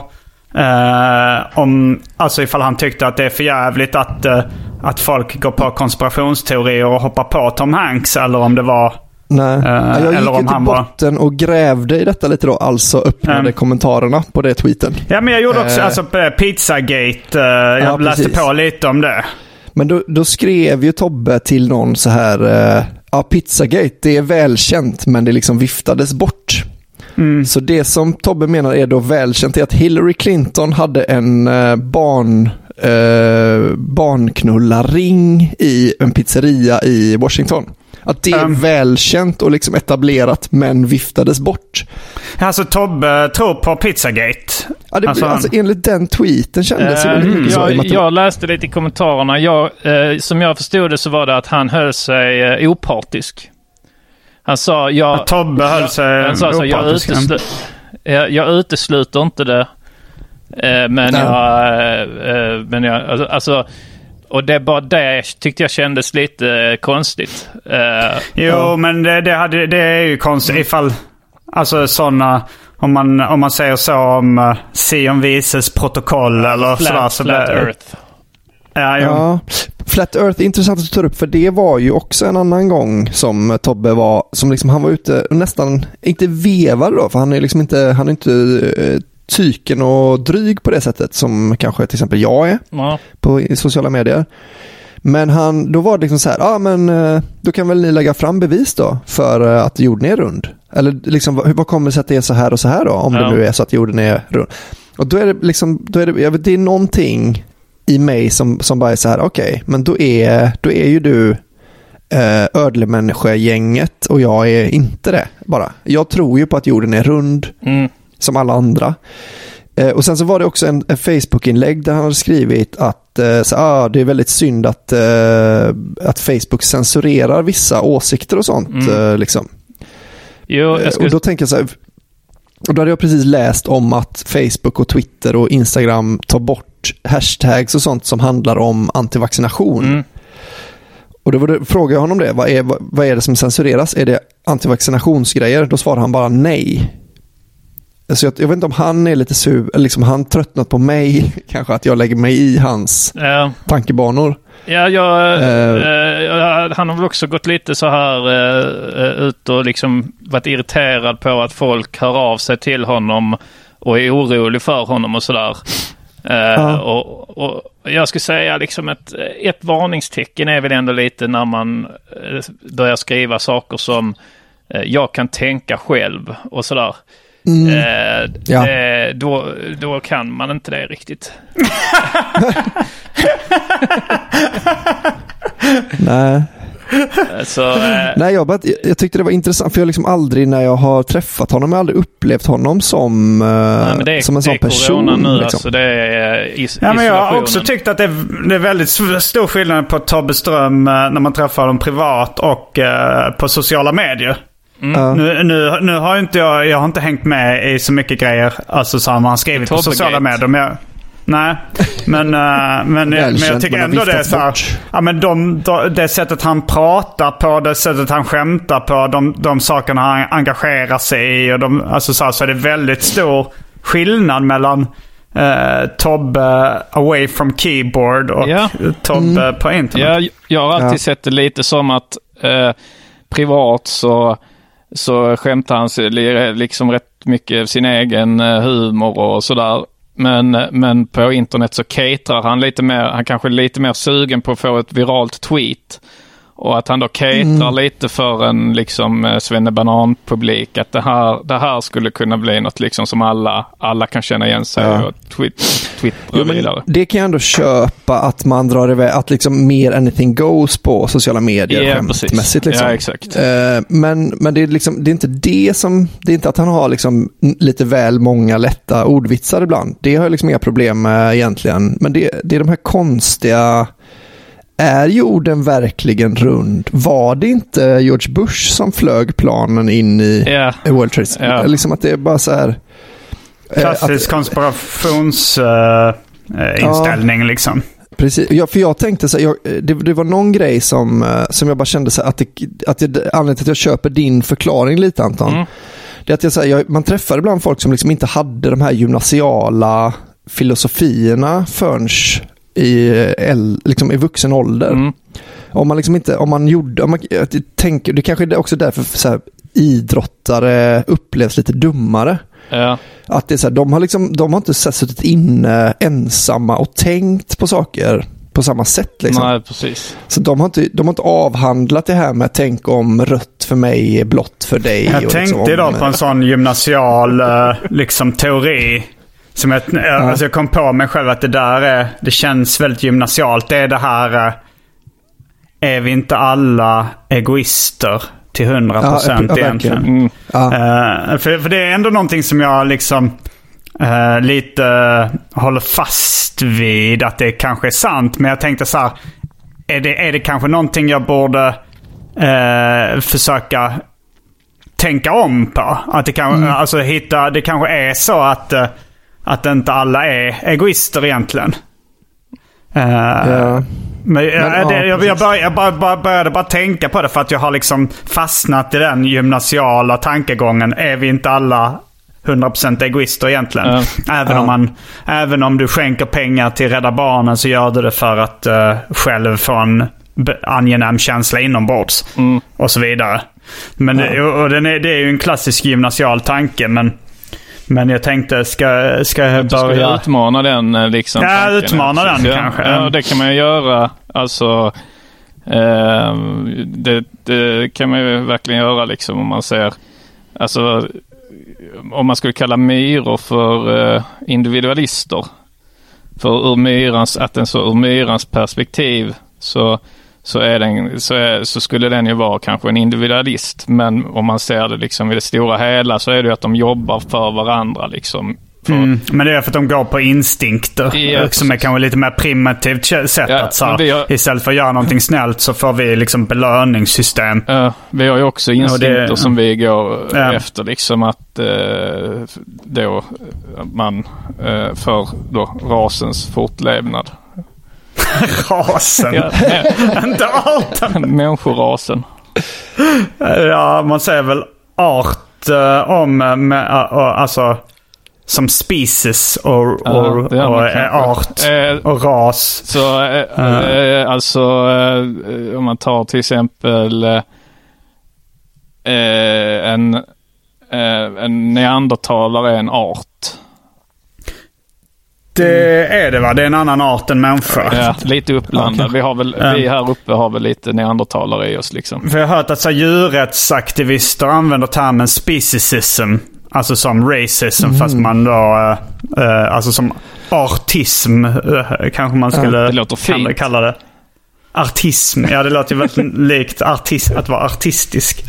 eh, om alltså ifall han tyckte att det är för jävligt att eh, att folk går på konspirationsteorier och hoppar på Tom Hanks, eller om det var... Nej, uh, jag gick till botten var... och grävde i detta lite då, alltså öppnade um, kommentarerna på det tweeten. Ja, men jag gjorde också uh, alltså Pizzagate, uh, jag ja, läste precis. på lite om det. Men då, då skrev ju Tobbe till någon så här, uh, ja, Pizzagate, det är välkänt, men det liksom viftades bort. Mm. Så det som Tobbe menar är då välkänt är att Hillary Clinton hade en uh, barn uh, barnknullarring i en pizzeria i Washington. Att det är um, välkänt och liksom etablerat, men viftades bort. Alltså Tobbe tror på Pizzagate. Ja, det, alltså, alltså enligt den tweeten kändes äh, det mm, så. Jag, jag läste lite i kommentarerna. Jag, eh, som jag förstod det så var det att han höll sig eh, opartisk. Han sa, jag, att Tobbe höll sig jag, han sa, opartisk. Jag, uteslu, jag, jag utesluter inte det. Eh, men, jag, eh, men jag... Alltså... alltså och det bara det tyckte jag kändes lite eh, konstigt. Uh, jo, uh. men det, det, hade, det är ju konstigt ifall... Alltså sådana... Om man, om man säger så om uh, Sion Vises protokoll eller flat, sådär. Så flat det, Earth. Ja, ja, Flat Earth är intressant att du tar upp, för det var ju också en annan gång som Tobbe var... Som liksom, han var ute och nästan... Inte vevade då, för han är liksom inte... Han är inte... Uh, tyken och dryg på det sättet som kanske till exempel jag är ja. på i sociala medier. Men han, då var det liksom så här, ja ah, men då kan väl ni lägga fram bevis då för att jorden är rund. Eller liksom, vad, vad kommer det sig att det är så här och så här då, om ja. det nu är så att jorden är rund. Och då är det liksom, då är det, jag vet, det är någonting i mig som, som bara är så här, okej, okay, men då är, då är ju du eh, ödlemänniskogänget och jag är inte det bara. Jag tror ju på att jorden är rund mm. som alla andra. Eh, och sen så var det också en, en Facebook-inlägg där han hade skrivit att eh, så, ah, det är väldigt synd att, eh, att Facebook censurerar vissa åsikter och sånt. Mm. Eh, liksom. Jo, jag ska... Och då tänker jag så här, och då hade jag precis läst om att Facebook och Twitter och Instagram tar bort hashtags och sånt som handlar om antivaccination. Mm. Och då var det, frågade jag honom det, vad är, vad, vad är det som censureras? Är det antivaccinationsgrejer? Då svarade han bara nej. Så jag, jag vet inte om han är lite sur, eller liksom han tröttnat på mig, kanske att jag lägger mig i hans ja. tankebanor. Ja, jag, uh, uh, han har väl också gått lite så här uh, ut och liksom varit irriterad på att folk hör av sig till honom och är orolig för honom och sådär. Uh, uh. och, och jag skulle säga liksom ett, ett varningstecken är väl ändå lite när man uh, börjar skriva saker som uh, jag kan tänka själv och sådär. Mm. Eh, ja. det, då, då kan man inte det riktigt. Nej. Så, eh. Nej, jag, bara, jag, jag tyckte det var intressant för jag liksom aldrig när jag har träffat honom, jag har aldrig upplevt honom som, eh, Nej, det är, som en sån person. Nu, liksom. Alltså, det är is- ja, men jag har också tyckt att det är, det är väldigt stor skillnad på Tobbe Ström eh, när man träffar dem privat och eh, på sociala medier. Mm. Uh. Nu, nu, nu har inte jag, jag har inte hängt med i så mycket grejer alltså som han skrivit på sociala medier. Men jag, nej, men, uh, men, men jag tycker ändå det är så här, ja, men de, de, det sättet han pratar på, det sättet han skämtar på, de, de sakerna han engagerar sig i och de, alltså så, här, så är det väldigt stor skillnad mellan uh, Tobbe away from keyboard och ja. Tobbe mm. på internet. Ja, jag har alltid ja. sett det lite som att uh, privat så så skämtar han sig liksom rätt mycket sin egen humor och sådär. Men, men på internet så caterar han lite mer, han kanske är lite mer sugen på att få ett viralt tweet. Och att han då caterar mm. lite för en liksom svennebanan-publik. Att det här, det här skulle kunna bli något liksom som alla, alla kan känna igen sig ja. och tweet, twittra vidare. Det kan jag ändå köpa att man drar iväg, att liksom mer anything goes på sociala medier yeah, skämtmässigt. Liksom. Ja, exakt. Uh, men men det, är liksom, det är inte det som, det är inte att han har liksom lite väl många lätta ordvitsar ibland. Det har jag liksom inga problem med egentligen. Men det, det är de här konstiga... Är jorden verkligen rund? Var det inte George Bush som flög planen in i yeah. World Trade Center? Yeah. Liksom att det är bara så här... Klassisk konspirationsinställning uh, uh, liksom. Precis. Ja, för jag tänkte så här, jag, det, det var någon grej som, uh, som jag bara kände så här, att, det, att det, anledningen till att jag köper din förklaring lite, Anton. Mm. Det är att jag, så här, jag, man träffar ibland folk som liksom inte hade de här gymnasiala filosofierna förrän i, liksom i vuxen ålder. Mm. Om man liksom inte, om man gjorde, om man, jag tänker, det kanske är också därför så här, idrottare upplevs lite dummare. Ja. Att det är så här, de har liksom, de har inte så här, suttit inne ensamma och tänkt på saker på samma sätt liksom. Nej, precis. Så de har inte, de har inte avhandlat det här med att tänka om rött för mig är blått för dig. Jag och tänkte liksom, idag om, på en sån gymnasial liksom teori. Som jag, ja. alltså jag kom på mig själv att det där är, det känns väldigt gymnasialt. Det är det här, är vi inte alla egoister till hundra procent ja, egentligen? Mm. Ja. Uh, för, för det är ändå någonting som jag liksom uh, lite håller fast vid att det kanske är sant. Men jag tänkte så här, är det, är det kanske någonting jag borde uh, försöka tänka om på? Att det, kan, mm. alltså, hitta, det kanske är så att uh, Att inte alla är egoister egentligen. Uh, ja. Men, men jag, det, jag, jag, började, jag bara, bara, började bara tänka på det för att jag har liksom fastnat i den gymnasiala tankegången. Är vi inte alla hundra procent egoister egentligen? Uh, även, uh. om man, även om du skänker pengar till Rädda Barnen så gör du det för att uh, själv få en angenäm känsla inombords. Mm. Och så vidare. Men uh. det, och den är, det är ju en klassisk gymnasial tanke, men Men jag tänkte, ska, ska jag börja... Ska utmana den liksom? Ja, utmana den ja, kanske. Ja, det kan man ju göra. Alltså, eh, det, det kan man ju verkligen göra liksom om man ser... Alltså, om man skulle kalla myror för eh, individualister. För ur myrans, att den så ur myrans perspektiv så, så, är den, så, är, så skulle den ju vara kanske en individualist. Men om man ser det liksom i det stora hela så är det ju att de jobbar för varandra liksom. För... Mm, men det är för att de går på instinkter. Ja, som är kanske lite mer primitivt sätt ja, att så, har... istället för att göra någonting snällt så får vi liksom belöningssystem. Ja, vi har ju också instinkter det... som vi går ja. efter liksom att eh, då man eh, för då rasens fortlevnad. Rasen? Ja, inte arten. Människorasen. Ja, man säger väl art uh, om med, uh, uh, alltså som species och, ja, och, och äh, art eh, och ras. Så eh, eh, alltså eh, om man tar till exempel eh, en, eh, en neandertalare är en art. Det är det va? Det är en annan art än människa. Ja, lite uppblandad. Okay. Vi, har väl, vi här uppe har väl lite neandertalare i oss liksom. För jag har hört att så här, djurrättsaktivister använder termen speciesism. Alltså som racism mm. fast man då äh, äh, alltså som artism äh, kanske man skulle ja, det låter fint. Kalla det. Artism. Ja, det låter ju väldigt likt artist, att vara artistisk.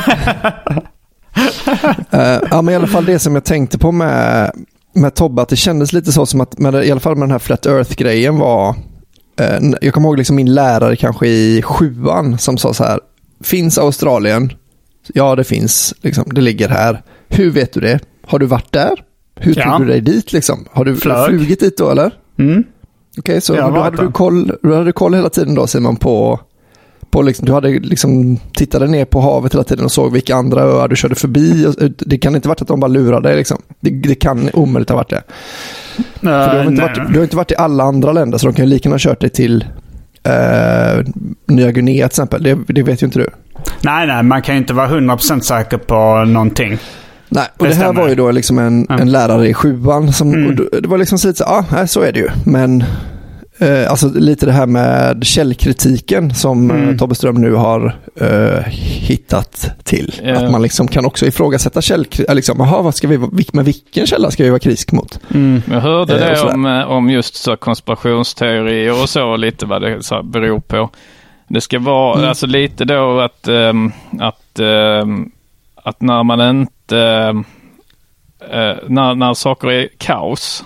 uh, ja, men i alla fall det som jag tänkte på med med Tobbe, att det kändes lite så som att med, i alla fall med den här Flat Earth-grejen var uh, jag kommer ihåg liksom min lärare kanske i sjuan som sa så här: finns Australien? Ja, det finns. Liksom, det ligger här. Hur vet du det? Har du varit där? Hur tog ja. du dig dit liksom? Har du Flög. flugit dit då eller? Mm. Okej, okay, så då hade, du koll, du hade koll hela tiden då, Simon, på, på liksom, du hade liksom tittade ner på havet hela tiden och såg vilka andra öar du körde förbi. Och, det kan inte varit att de bara lurade dig liksom. Det, det kan omöjligt ha varit det. Uh, För du, har inte varit, du har inte varit i alla andra länder, så de kan ju lika gärna ha kört dig till uh, Nya Guinea till exempel. Det, det vet ju inte du. Nej, nej, man kan ju inte vara hundra procent säker på någonting. Nej, och det, det här var ju då liksom en, ja. en lärare i sjuan som, mm. och det var liksom så lite så, ja, ah, så är det ju. Men eh, alltså lite det här med källkritiken som mm. eh, Tobbe Ström nu har eh, hittat till. Yeah. Att man liksom kan också ifrågasätta källkritiken. Liksom, aha, vad ska vi, med vilken källa ska vi vara kritisk mot? Mm. Jag hörde det eh, om, om just så konspirationsteorier och så, lite vad det så beror på. Det ska vara mm. alltså lite då att, um, att, um, att när man inte uh, när, när saker är kaos.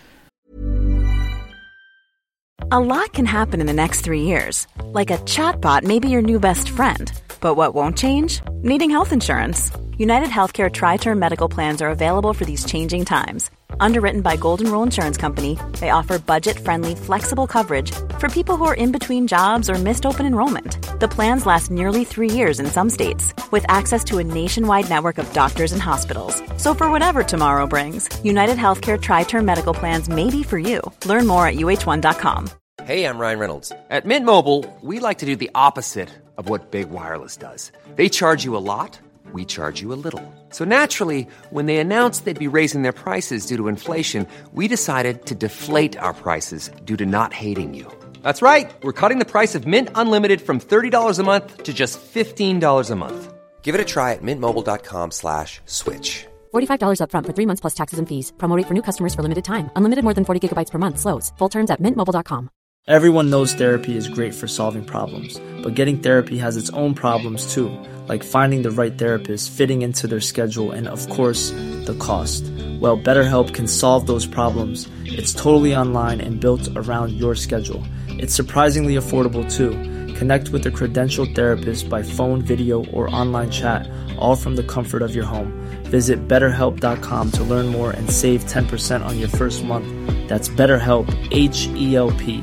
A lot can happen in the next three years. Like a chatbot may be your new best friend. But what won't change? Needing health insurance. United Healthcare Tri-Term Medical Plans are available for these changing times. Underwritten by Golden Rule Insurance Company, they offer budget-friendly, flexible coverage for people who are in between jobs or missed open enrollment. The plans last nearly three years in some states, with access to a nationwide network of doctors and hospitals. So for whatever tomorrow brings, United Healthcare Tri-Term Medical Plans may be for you. Learn more at U H one dot com. Hey, I'm Ryan Reynolds. At Mint Mobile, we like to do the opposite of what Big Wireless does. They charge you a lot. We charge you a little. So naturally, when they announced they'd be raising their prices due to inflation, we decided to deflate our prices due to not hating you. That's right. We're cutting the price of Mint Unlimited from thirty dollars a month to just fifteen dollars a month. Give it a try at mintmobile.com slash switch. forty-five dollars up front for three months plus taxes and fees. Promo rate for new customers for limited time. Unlimited more than forty gigabytes per month. Slows full terms at mint mobile dot com. Everyone knows therapy is great for solving problems, but getting therapy has its own problems too, like finding the right therapist, fitting into their schedule, and of course, the cost. Well, BetterHelp can solve those problems. It's totally online and built around your schedule. It's surprisingly affordable too. Connect with a credentialed therapist by phone, video, or online chat, all from the comfort of your home. Visit better help dot com to learn more and save ten percent on your first month. That's BetterHelp, H E L P.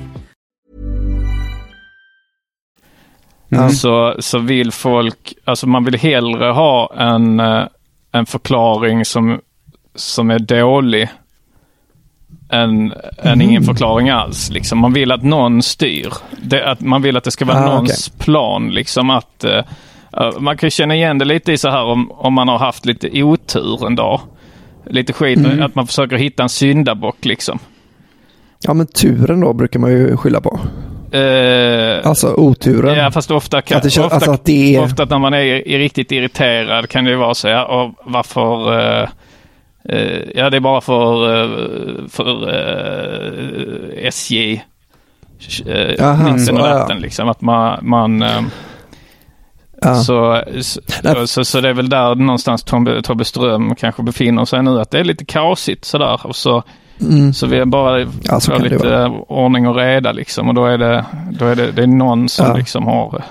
Mm. Så, så vill folk, alltså man vill hellre ha en, en förklaring som, som är dålig än, mm. än ingen förklaring alls. Liksom. Man vill att någon styr. Det, att man vill att det ska vara ah, någons okay. plan. Liksom att, uh, man kan känna igen det lite i så här om, om man har haft lite otur en dag. Lite skit, mm. att man försöker hitta en syndabock liksom. Ja, men turen då brukar man ju skylla på. Uh, alltså oturen. Ja, fast ofta kan, att det, ofta, alltså att det är... ofta när man är, är riktigt irriterad kan det ju vara så ja, och varför uh, uh, ja, det är bara för, uh, för uh, S J uh, Aha, mitten och så, natten ja. liksom, att man, man uh, ja. så, så, så, så det är väl där någonstans Tobbe, Tobbe Ström kanske befinner sig nu, att det är lite kaosigt sådär, och så Mm. Så vi är bara ja, får lite ordning och reda liksom, och då är det, då är det, det är någon som ja. liksom har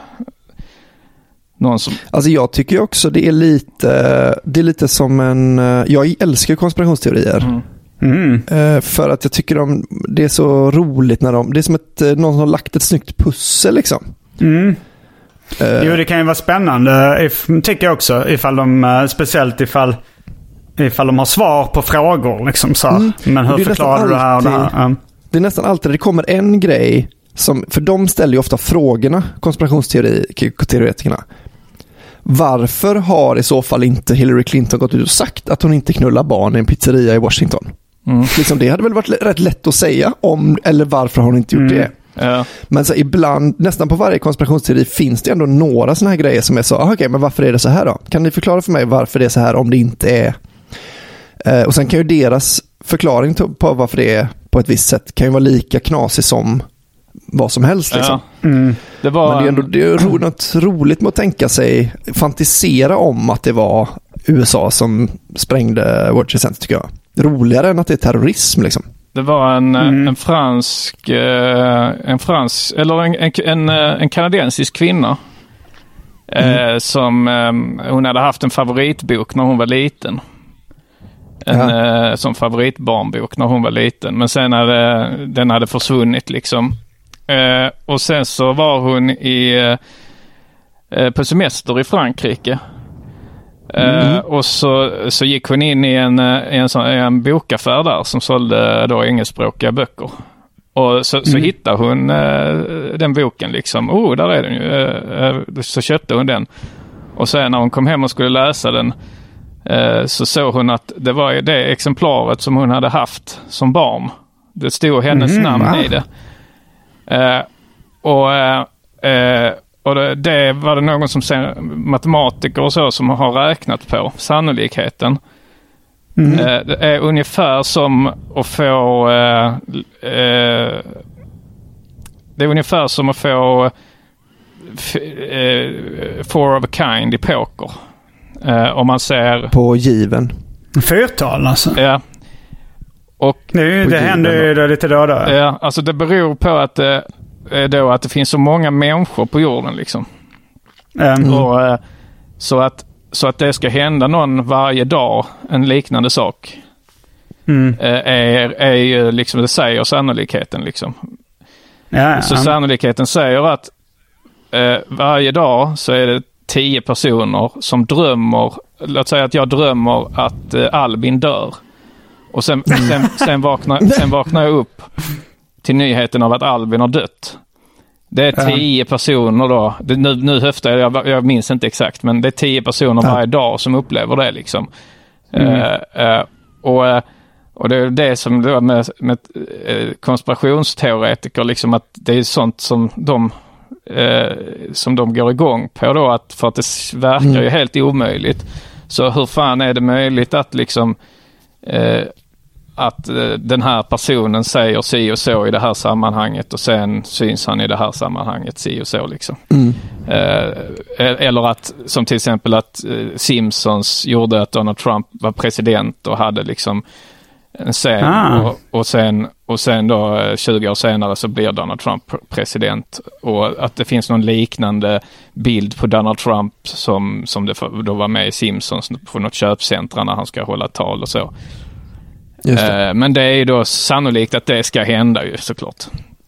någon som... Alltså jag tycker ju också det är lite det är lite som en, jag älskar konspirationsteorier. Mm. Mm. För att jag tycker de, det är så roligt när de, det är som ett, någon som har lagt ett snyggt pussel liksom. Mm. Uh, jo, det kan ju vara spännande, if, tycker jag också, ifall de, speciellt ifall ifall de har svar på frågor liksom så. Mm. Men hur förklarar du det här och det här? Mm. Det är nästan alltid det kommer en grej som, för de ställer ju ofta frågorna, konspirationsteoretikerna. Varför har i så fall inte Hillary Clinton gått ut och sagt att hon inte knullar barn i en pizzeria i Washington? Mm. Liksom det hade väl varit rätt lätt att säga om, eller varför har hon inte gjort mm. det? Ja. Men så ibland, nästan på varje konspirationsteori finns det ändå några såna här grejer som är så, ah, okej, okay, men varför är det så här då? Kan ni förklara för mig varför det är så här om det inte är... Uh, och sen kan ju deras förklaring på varför det är på ett visst sätt kan ju vara lika knasig som vad som helst liksom. Ja. Mm. Det var Men det är ändå det är ro, något roligt med att tänka sig, fantisera om att det var U S A som sprängde World Trade Center, tycker jag. Roligare än att det är terrorism liksom. Det var en, mm. en fransk en fransk eller en, en, en kanadensisk kvinna mm. eh, som eh, hon hade haft en favoritbok när hon var liten. En eh, som favoritbarnbok när hon var liten, men sen hade den hade försvunnit liksom. Eh, och sen så var hon i eh, på semester i Frankrike. Eh, mm. Och så, så gick hon in i en, i en, sån, en bokaffär där som sålde då engelskspråkiga böcker. Och så, mm. så hittade hon eh, den boken liksom. Oh, där är den ju. Eh, så köpte hon den. Och sen när hon kom hem och skulle läsa den eh, så såg hon att det var det exemplaret som hon hade haft som barn. Det stod hennes mm. namn i det. Eh, och eh, och det, det var det någon som sen, matematiker och så, som har räknat på sannolikheten. Mm. Eh, det är ungefär som att få eh, eh, det är ungefär som att få f, eh, four of a kind i poker. Eh, om man ser på given. Fyrtal alltså. Ja. Och det, det händer ju då lite då då. Ja, alltså det beror på att det, då att det finns så många människor på jorden liksom. Mm. Och, så, att, så att det ska hända någon varje dag, en liknande sak, mm. är, är ju liksom, det säger sannolikheten liksom. Ja, ja. Så sannolikheten säger att eh, varje dag så är det tio personer som drömmer, låt säga att jag drömmer att eh, Albin dör. Och sen, sen, sen, vaknar, sen vaknar jag upp till nyheten av att Albin har dött. Det är tio personer då. Det, nu, nu höftar jag, jag, jag minns inte exakt, men det är tio personer varje dag som upplever det liksom. Mm. Uh, uh, och, och det är det som då med, med uh, konspirationsteoretiker liksom, att det är sånt som de uh, som de går igång på då, att för att det verkar mm. ju helt omöjligt. Så hur fan är det möjligt att liksom uh, att uh, den här personen säger si och så i det här sammanhanget och sen syns han i det här sammanhanget si och så liksom. Mm. Uh, eller att, som till exempel att uh, Simpsons gjorde att Donald Trump var president och hade liksom en scen ah. och, och, sen, och sen då uh, tjugo år senare så blir Donald Trump president, och att det finns någon liknande bild på Donald Trump som, som det då var med i Simpsons på något köpcentra när han ska hålla tal och så. Det. Men det är ju då sannolikt att det ska hända ju, såklart.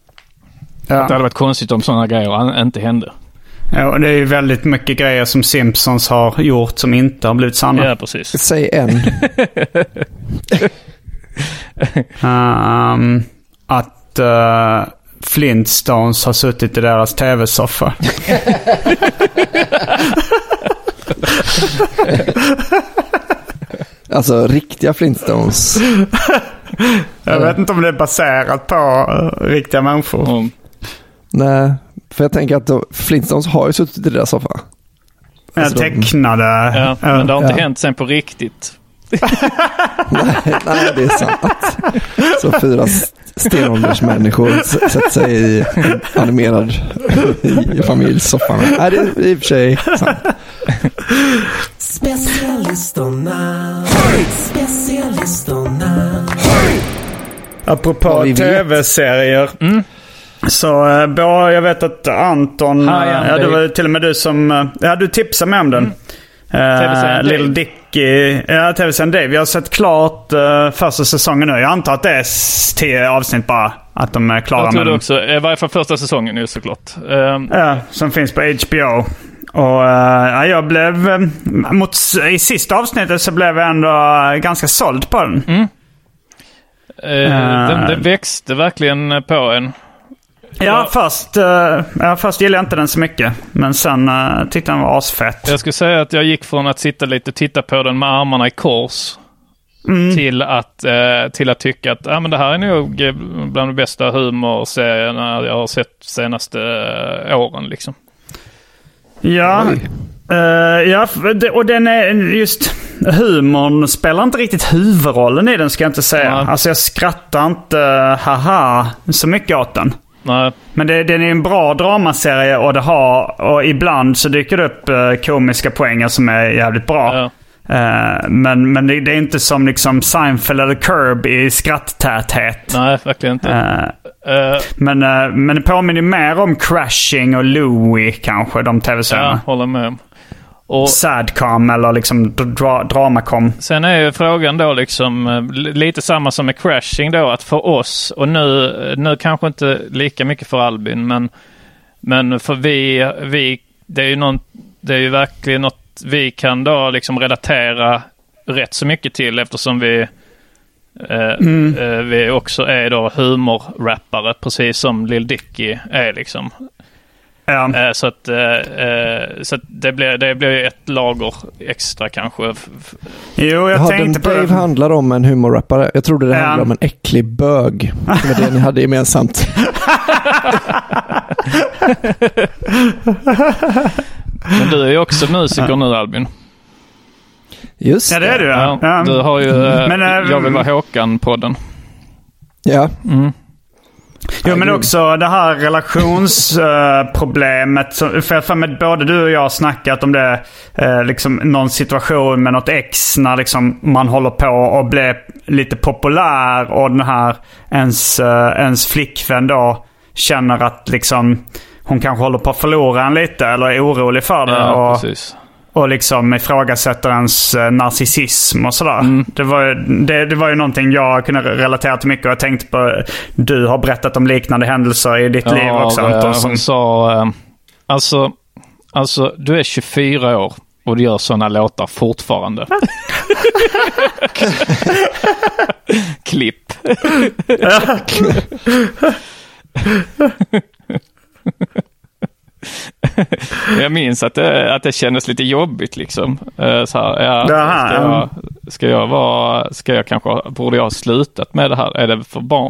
Ja. Att det hade varit konstigt om sådana grejer inte hände. Ja, och det är ju väldigt mycket grejer som Simpsons har gjort som inte har blivit sanna. Ja, precis. Säg en. um, att uh, Flintstones har suttit i deras tv-soffa. Alltså riktiga Flintstones. Jag vet inte om det är baserat på uh, riktiga människor. Mm. Nej, för jag tänker att då, Flintstones har ju suttit i deras soffa. Alltså, jag tecknade. Ja, men det har inte ja. hänt sen på riktigt. nej, nej, det är sant. Så fyra stenåldersmänniskor s- sätter sig i en animerad i familjsoffan. Nej, det är i och för sig sant. Specialisterna. Specialisterna. Apropå tv-serier. Mm. Så äh, bra, jag vet att Anton, Hi, äh, ja, det var till och med du som, äh, ja, du tipsade mig om den. Mm. Äh, Little Dicky, ja, tv-serien Dave. Jag har sett klart äh, första säsongen nu. Jag antar att det är tio avsnitt bara, att de är klara. Jag tror med det också, i varje fall första säsongen nu såklart. Um... Ja, som finns på H B O. Och äh, jag blev, äh, mot, i sista avsnittet så blev jag ändå äh, ganska såld på den. Mm. Uh, den, den växte verkligen på en. Ja, först, uh, ja, först gillade jag inte den så mycket. Men sen uh, tyckte den var asfett. Jag skulle säga att jag gick från att sitta lite och titta på den med armarna i kors mm. till, att, uh, till att tycka att ah, men det här är nog bland de bästa humorserierna jag har sett senaste uh, åren. Liksom. Ja, uh, ja, och den är just... Humorn spelar inte riktigt huvudrollen i den, ska jag inte säga. Ja. Alltså jag skrattar inte haha så mycket åt den. Nej. Men det, den är en bra dramaserie och det har, och ibland så dyker det upp uh, komiska poänger som är jävligt bra. Ja. Uh, men men det, det är inte som liksom Seinfeld eller Curb i skratttäthet. Nej, verkligen inte. Uh, uh. Men, uh, men det påminner mer om Crashing och Louie kanske, de tv-serierna. Ja, håller med. Och Sadcom eller liksom dra- Dramacom. Sen är ju frågan då liksom lite samma som med Crashing då, att för oss, och nu, nu kanske inte lika mycket för Albin, men, men för vi, vi det är ju någon, det är ju verkligen något vi kan då liksom relatera rätt så mycket till, eftersom vi eh, mm. eh, vi också är då humorrappare, precis som Lil Dicky är liksom. Ja. Eh, så att, eh, så att det blir det blir ett lager extra kanske. Jo, jag ja, tänkte den på Dave handlar om en humorrappare. Jag trodde det ja. handlade om en äcklig bög. Det var det ni hade gemensamt. Men du är ju också musiker ja. nu, Albin. Just ja, det är du. Ja. Ja, du har ju Men, äh, Jag vill vara Håkan-podden. Ja. Mm. Jo, men också det här relationsproblemet. Uh, för för med både du och jag har snackat om det. Uh, liksom någon situation med något ex när liksom man håller på och blir lite populär. Och den här ens, uh, ens flickvän då känner att liksom hon kanske håller på att förlora en lite. Eller är orolig för det. Ja, och, precis. Och liksom ifrågasätter ens narcissism och sådär. Mm. Det, var ju, det, det var ju någonting jag kunde relatera till mycket. Och jag tänkte på, du har berättat om liknande händelser i ditt ja, liv också, Anton. Ja, hon sa, äh, alltså, alltså du är tjugofyra år och du gör sådana låtar fortfarande. Klipp. Jag minns att det, att det kändes lite jobbigt liksom. Så här, ja, ska, jag, ska jag vara, ska jag kanske, borde jag ha slutat med det här? Är det för barn?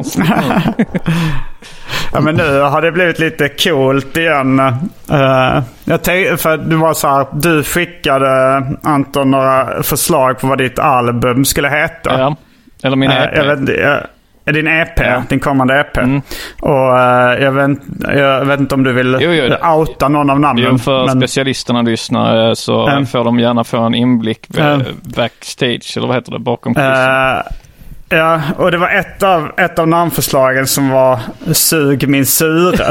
Ja, men nu har det blivit lite coolt igen. Uh, jag tänkte, för det var så här, du skickade Anton några förslag på vad ditt album skulle heta. Ja, eller min E P. Uh, jag vet, uh, din E P, ja. Din kommande E P. Mm. Och uh, jag, vet, jag vet inte om du vill jo, jo. outa någon av namnen. Jo, för men... specialisterna lyssnar så mm. får de gärna få en inblick mm. backstage, eller vad heter det, bakom kulissen. Uh, ja, och det var ett av, ett av namnförslagen som var Sug min sure.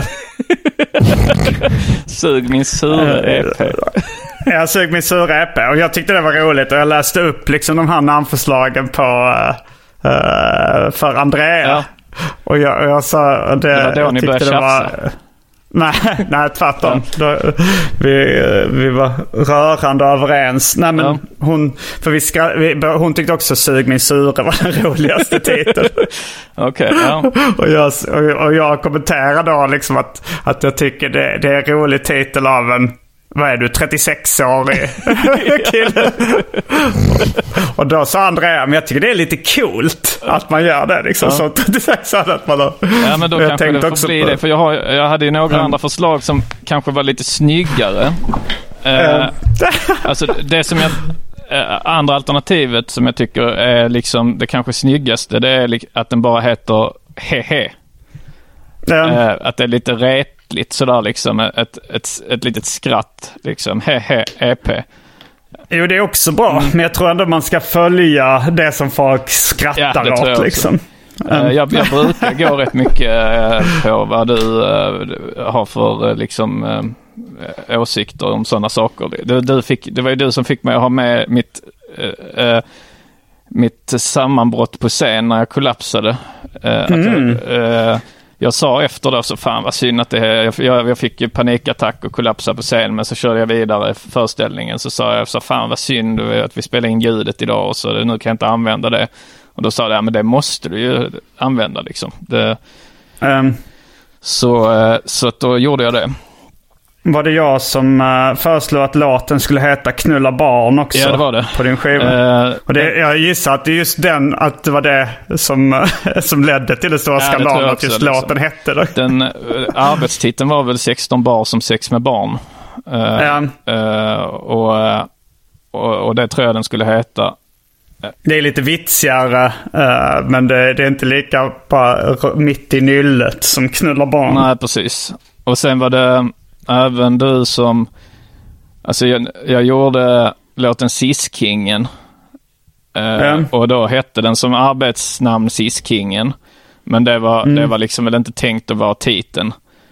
Sug min sure E P. Jag Sug min sure E P. Och jag tyckte det var roligt. Och jag läste upp liksom de här namnförslagen på... Uh, Uh, för Andrea. Ja. Och jag, och jag sa det, det var då ni började tjafsa. Nej, nej, tvärtom. Ja. Då, vi, vi var rörande överens. Nej, men ja. hon, för vi ska, vi, hon tyckte också Sug min sura var den roligaste titeln. Okej, okay, ja. och, jag, och, och jag kommenterade då liksom att, att jag tycker det, det är en rolig titel av en, vad är du, trettiosex-årig kille. Och då sa Andrea, men jag tycker det är lite coolt att man gör det liksom. Ja. Så trettiosex att man har... Ja, men då jag kanske det får bli på... det. För jag, har, jag hade ju några mm. andra förslag som kanske var lite snyggare. Uh, alltså det som jag äh, andra alternativet som jag tycker är liksom det kanske snyggaste, det är li- att den bara heter hehe. Ja. Äh, att det är lite retligt sådär liksom, ett, ett, ett, ett litet skratt liksom, hehe, E P. Jo, det är också bra, mm. men jag tror ändå man ska följa det som folk skrattar ja, åt liksom. Uh, jag, jag brukar gå rätt mycket uh, på vad du uh, har för uh, liksom uh, åsikter om sådana saker. Du, du fick, det var ju du som fick mig att ha med mitt uh, uh, mitt sammanbrott på scen när jag kollapsade. Uh, mm. att, uh, jag sa efter det så fan vad synd att det är, jag, jag fick ju panikattack och kollapsa på scen, men så körde jag vidare föreställningen, så sa jag så fan vad synd att vi spelar in ljudet idag och så nu kan jag inte använda det. Och då sa jag, ja, men det måste du ju använda liksom. Det, um, så, så då gjorde jag det. Var det jag som uh, föreslog att låten skulle heta Knulla barn också? Ja, det var det. På din skiva. Uh, och det, jag gissar att det är just den, att det var det som, som ledde till det stora ja, skandalen, att just liksom. Låten hette det. Den uh, arbetstiteln var väl sexton bar som sex med barn. Uh, uh. Uh, och, och, och det tror jag den skulle heta. Det är lite vitsigare, uh, men det, det är inte lika bara mitt i nyllet som Knulla barn. Nej, precis. Och sen var det även du som... Alltså jag, jag gjorde låten Siskingen. Uh, mm. Och då hette den som arbetsnamn Siskingen. Men det var, mm. det var liksom väl inte tänkt att vara titeln.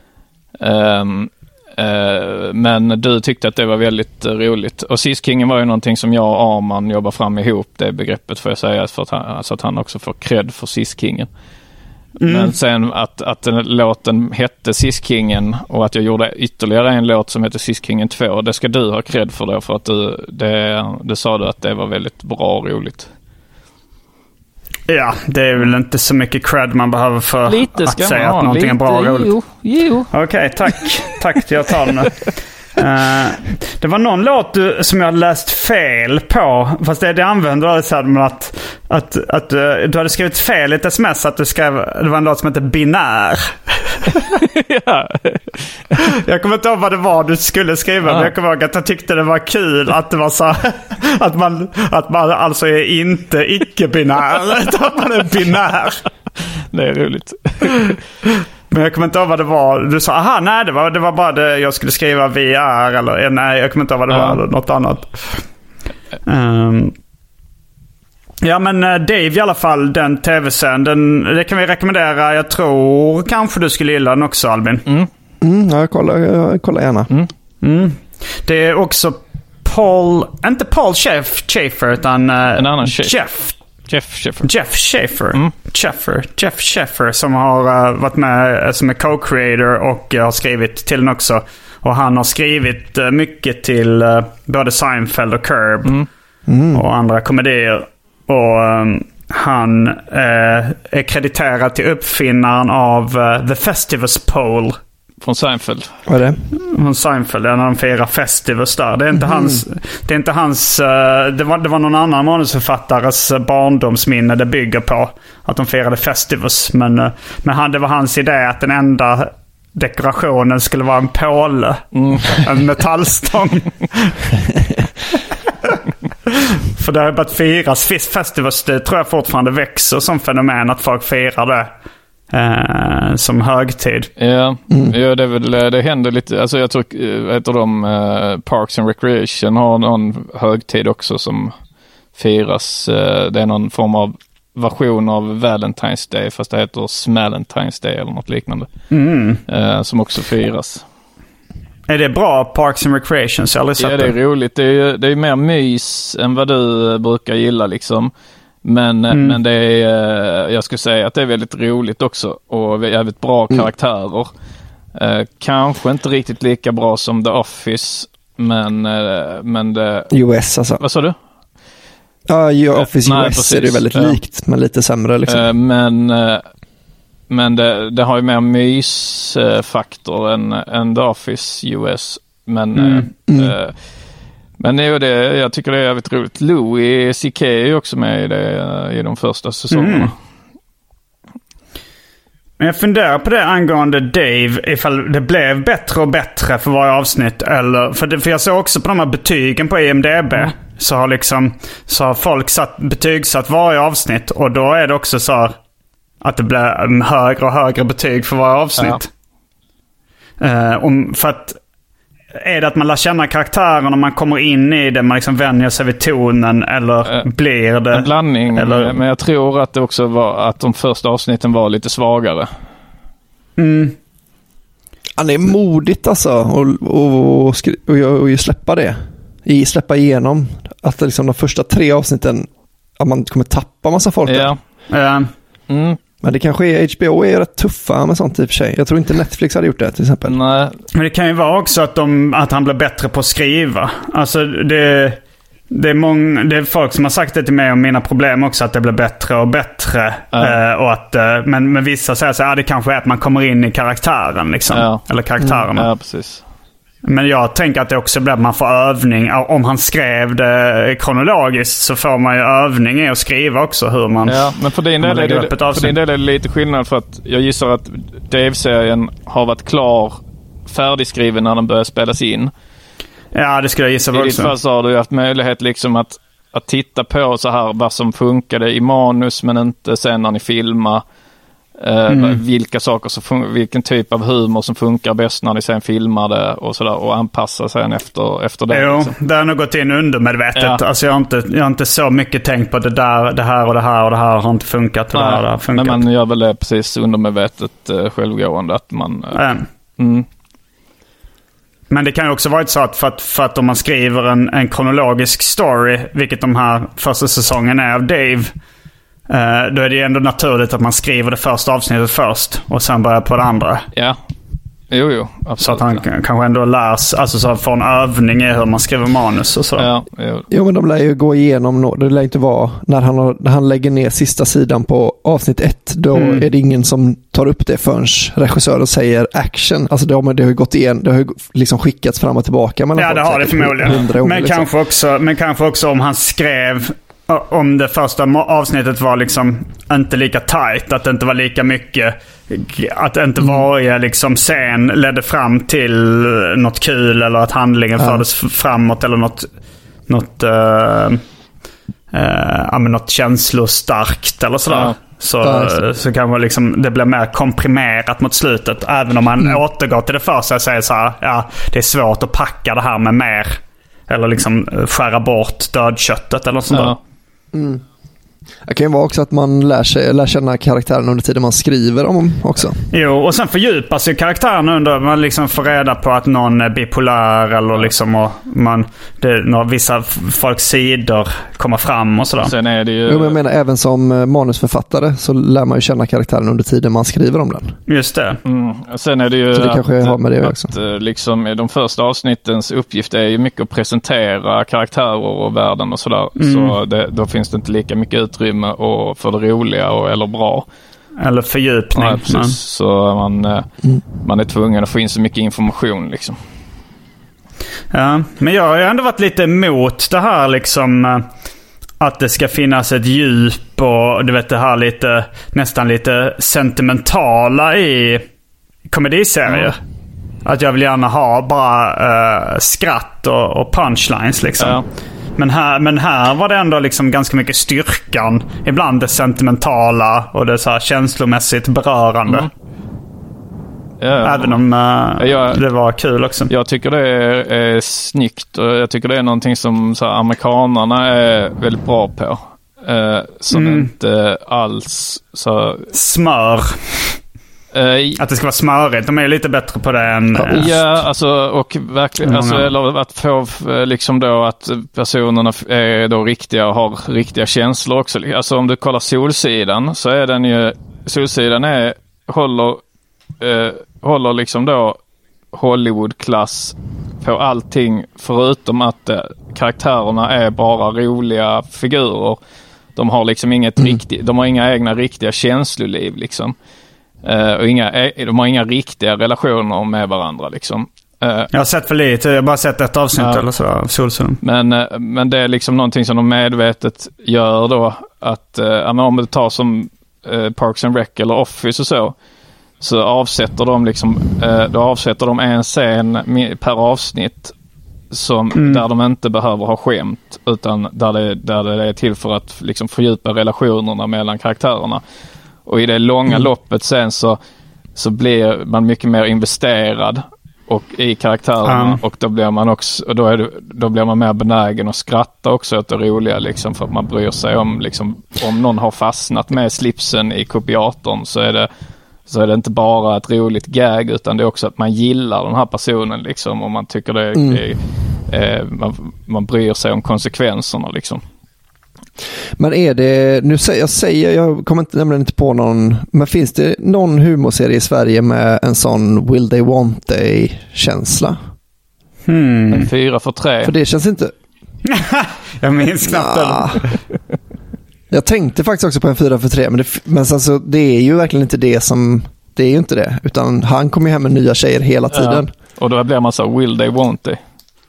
Um, Uh, men du tyckte att det var väldigt uh, roligt. Och Siskingen var ju någonting som jag och Arman jobbar fram ihop, det begreppet får jag säga, för att han, alltså att han också får cred för Siskingen. Mm. Men sen att, att den låten hette Siskingen och att jag gjorde ytterligare en låt som heter Siskingen två, det ska du ha cred för då, för att du, det, det sa du att det var väldigt bra och roligt. Ja, det är väl inte så mycket cred man behöver för lite att säga att någonting lite, är bra och roligt. Jo, jo. Okej, okay, tack. Tack till jag tar den. Uh, det var någon låt du, som jag hade läst fel på. Fast det, det använde du alltså att, att, att uh, du hade skrivit fel i ett sms, att du skrev, det var en låt som heter Binär. Ja. Jag kommer inte ihåg vad det var du skulle skriva, ja. Men jag kommer ihåg att jag tyckte det var kul att det var så att man, att man alltså är inte icke-binär, utan att man är binär. Det är roligt. Men jag kommer inte ihåg vad det var. Du sa, aha, nej, det var, det var bara det jag skulle skriva V R, eller nej, jag kommer inte ihåg vad det ja. var, eller något annat. Um, ja, men Dave i alla fall, den tv-serien, den, det kan vi rekommendera. Jag tror kanske du skulle gilla den också, Albin. Mm. Mm, jag kollar, jag kollar gärna. Mm. Mm. Det är också Paul, inte Paul Schaefer, Schaefer utan uh, en annan Jeff. Jeff Schaefer. Jeff Schaefer. Mm. Schaefer. Jeff Schaefer som har uh, varit med uh, som är co-creator och uh, har skrivit till den också. Och han har skrivit uh, mycket till uh, både Seinfeld och Curb mm. Mm. och andra komedier. Och um, han uh, är krediterad till uppfinnaren av uh, The Festivus Pole. Från Seinfeld. Vad är det? Från Seinfeld, när de firar Festivus där. Det är inte mm. hans... Det är inte hans... Uh, det, var, det var någon annan manusförfattares barndomsminne det bygger på. Att de firade Festivus. Men, uh, men han, det var hans idé att den enda dekorationen skulle vara en påle. Mm. En metallstång. För det har börjat firas. Festivus, det tror jag fortfarande växer som fenomen att folk firar det. Uh, som högtid. Ja, mm. ja det, är väl, det händer lite. Alltså jag tror heter de uh, Parks and Recreation har någon högtid också som firas. Uh, det är någon form av version av Valentine's Day, fast det heter Smalentine's Day eller något liknande. Mm. Uh, som också firas. Är det bra, Parks and Recreation? Så jag ja, det är roligt. Det är, det är mer mys än vad du brukar gilla liksom. Men, mm. men det är, jag skulle säga att det är väldigt roligt också och jävligt bra karaktärer. Mm. Eh, kanske inte riktigt lika bra som The Office, men, eh, men det... U S alltså. Vad sa du? Ja, uh, Office eh, U S nej, precis. är det väldigt ja. likt, men lite sämre liksom. Eh, men eh, men det, det har ju mer mysfaktor än, än The Office U S. Men... Mm. Mm. Eh, Men det är det, jag tycker det är jävligt roligt. Louis C K är ju också med i, det, i de första säsongerna. Men jag funderar på det angående Dave, ifall det blev bättre och bättre för varje avsnitt. Eller, för, det, för jag såg också på de här betygen på I M D B. Mm. Så har, liksom, så har folk satt, betygsatt varje avsnitt. Och då är det också så att det blir högre och högre betyg för varje avsnitt. Ja. Uh, om, för att är det att man lär känna karaktären och man kommer in i det, man liksom vänjer sig vid tonen, eller uh, blir det en blandning, eller... men jag tror att det också var att de första avsnitten var lite svagare. Mm. Ja, det är modigt alltså och, och, och, och, och släppa det. I, släppa igenom att liksom de första tre avsnitten att man kommer tappa massa folk. Ja. Ja. Mm. Men det kanske är, H B O är rätt tuffa med sånt i och för sig. Jag tror inte Netflix hade gjort det till exempel. Nej. Men det kan ju vara också att, de, att han blir bättre på att skriva. Alltså det, det, är många, det är folk som har sagt det till mig om mina problem också, att det blir bättre och bättre. Ja. Eh, och att, eh, men, men vissa säger så här, ah, det kanske är att man kommer in i karaktären liksom. Ja. Eller karaktärerna. Mm. Ja, precis. Men jag tänker att det också blir att man får övning. Om han skrev det kronologiskt så får man ju övning i att skriva också hur man... Ja, men för din del är det, för din del är det lite skillnad, för att jag gissar att Dave-serien har varit klar, färdigskriven när den började spelas in. Ja, det skulle jag gissa också. I ditt fall så har du haft möjlighet liksom att, att titta på så här vad som funkade i manus men inte sen när ni filmar. Mm. Vilka saker som fun- vilken typ av humor som funkar bäst när ni sen filmar det och sådär, och anpassa sen efter, efter det. Jo, liksom. det har nog gått in undermedvetet. Ja. Alltså jag har, inte, jag har inte så mycket tänkt på det där, det här och det här och det här har inte funkat och Nej, det här har funkat. men man gör väl det precis undermedvetet uh, självgående att man... Uh, mm. Mm. Men det kan ju också vara så att för att, för att om man skriver en, en kronologisk story, vilket de här första säsongen är av Dave, Uh, då är det ju ändå naturligt att man skriver det första avsnittet först och sen börjar på det andra. Ja, jo jo, absolut. Så att han ja. kanske ändå lärs, alltså så får en övning i hur man skriver manus och så. Ja, jo. jo, men de lär ju gå igenom, det lär inte vara när han, har, när han lägger ner sista sidan på avsnitt ett, då mm. är det ingen som tar upp det förrän regissören säger action. Alltså det har, det har ju gått igen, det har ju liksom skickats fram och tillbaka. Ja, det har det förmodligen. Gånger, men, liksom. kanske också, men kanske också om han skrev, om det första avsnittet var liksom inte lika tight, att det inte var lika mycket, att inte mm. varje liksom scen ledde fram till något kul eller att handlingen ja. fördes framåt eller något något uh, uh, ja, men något känslostarkt eller sådär. Ja. Så, ja, så kan man liksom, det blir mer komprimerat mot slutet, även om man mm. återgår till det första och säger så här, ja, det är svårt att packa det här med mer eller liksom skära bort dödköttet eller sånt ja. där. Mm. Det kan ju vara också att man lär, sig, lär känna karaktären under tiden man skriver om också. Jo, och sen fördjupas ju karaktären under man liksom får reda på att någon är bipolär eller liksom och man, det, några, vissa folks sidor kommer fram och sådär. Sen är det ju... Jo, men jag menar, även som manusförfattare så lär man ju känna karaktären under tiden man skriver om den. Just det. Mm. Sen är det ju så det att, kanske har med det att, också. Att, liksom, de första avsnittens uppgift är ju mycket att presentera karaktärer och världen och sådär. Mm. Så det, då finns det inte lika mycket utrymme och för det roliga och, eller bra. Eller fördjupning. Ja, precis. Men... Så man, mm. man är tvungen att få in så mycket information liksom. Ja, men jag har ju ändå varit lite emot det här liksom att det ska finnas ett djup och du vet det här lite nästan lite sentimentala i komediserier. Mm. Att jag vill gärna ha bara uh, skratt och, och punchlines liksom. Ja. Men här, men här var det ändå liksom ganska mycket styrkan. Ibland det sentimentala och det så här känslomässigt berörande. Mm. Ja, även om uh, jag, det var kul också. Jag tycker det är, är snyggt och jag tycker det är någonting som så här, amerikanerna är väldigt bra på. Uh, som mm. inte alls så... Smör. Uh, att det ska vara smörigt. De är lite bättre på det än... Uh, ja, alltså och verkligen alltså, eller att få liksom då att personerna är då riktiga och har riktiga känslor också. Alltså om du kollar Solsidan så är den ju... Solsidan är håller uh, håller liksom då Hollywood-klass på allting förutom att uh, karaktärerna är bara roliga figurer. De har liksom inget mm. riktigt, de har inga egna riktiga känsloliv liksom. Uh, och inga, de har inga riktiga relationer med varandra liksom. Uh, jag har sett för lite, jag har bara sett ett avsnitt uh, eller så av Solsidan. Men, uh, men det är liksom någonting som de medvetet gör då att uh, om du tar som uh, Parks and Rec eller Office och så så avsätter de liksom eh, då avsätter de en scen per avsnitt som, mm. där de inte behöver ha skämt, utan där det, där det är till för att liksom fördjupa relationerna mellan karaktärerna. Och i det långa mm. loppet sen så, så blir man mycket mer investerad och i karaktärerna mm. och då blir man också och då, är det, då blir man mer benägen att skratta också åt det roliga liksom, för att man bryr sig om liksom, om någon har fastnat med slipsen i kopiatorn, så är det så är det inte bara ett roligt gag, utan det är också att man gillar den här personen liksom, och man tycker det är, mm. är eh, man, man bryr sig om konsekvenserna liksom. Men är det, nu säger jag, säger, jag kommer inte, nämligen inte på någon, men finns det någon humorserie i Sverige med en sån Will They Want They-känsla? Hmm. En fyra för tre. För det känns inte... jag minns knappt nah. Jag tänkte faktiskt också på en fyra för tre, men, det, men alltså, det är ju verkligen inte det som, det är ju inte det, utan han kommer ju hem med nya tjejer hela tiden. Ja. Och då blir man så, Will They Want They?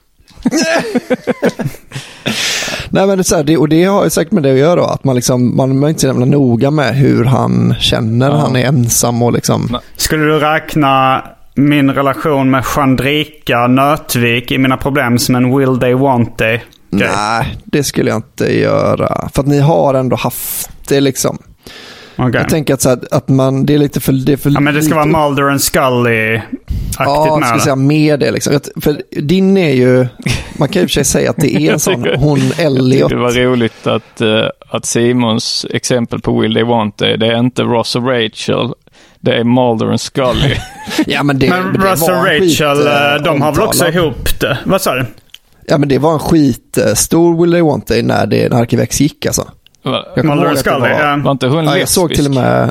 Nej, men det är så här, det, och det har ju säkert med det att göra då, att man liksom, man är inte så jävla noga med hur han känner, ja. Han är ensam och liksom. Nej. Skulle du räkna min relation med Chandrika Nötvik i mina problem som en Will They Want They? Okay. Nej, det skulle jag inte göra, för att ni har ändå haft det liksom. Okay. Jag tänker att, så här, att man, det är lite för... Det är för ja, men det ska vara Mulder and Scully-aktigt. Ja, jag ska säga med det liksom. För din är ju, man kan ju för sig säga att det är en sån, hon Elliot. Det var roligt att, uh, att Simons exempel på Will They Want They, det är inte Ross och Rachel, det är Mulder and Scully. Ja, men det, men det Ross och Rachel, skit, de har väl också ihop det. Vad sa du? Ja, men det var en skitstor Will They Want They när, det, när Arkivex gick alltså. Mulder and Scully, ja. Var inte hon ja, jag såg till och med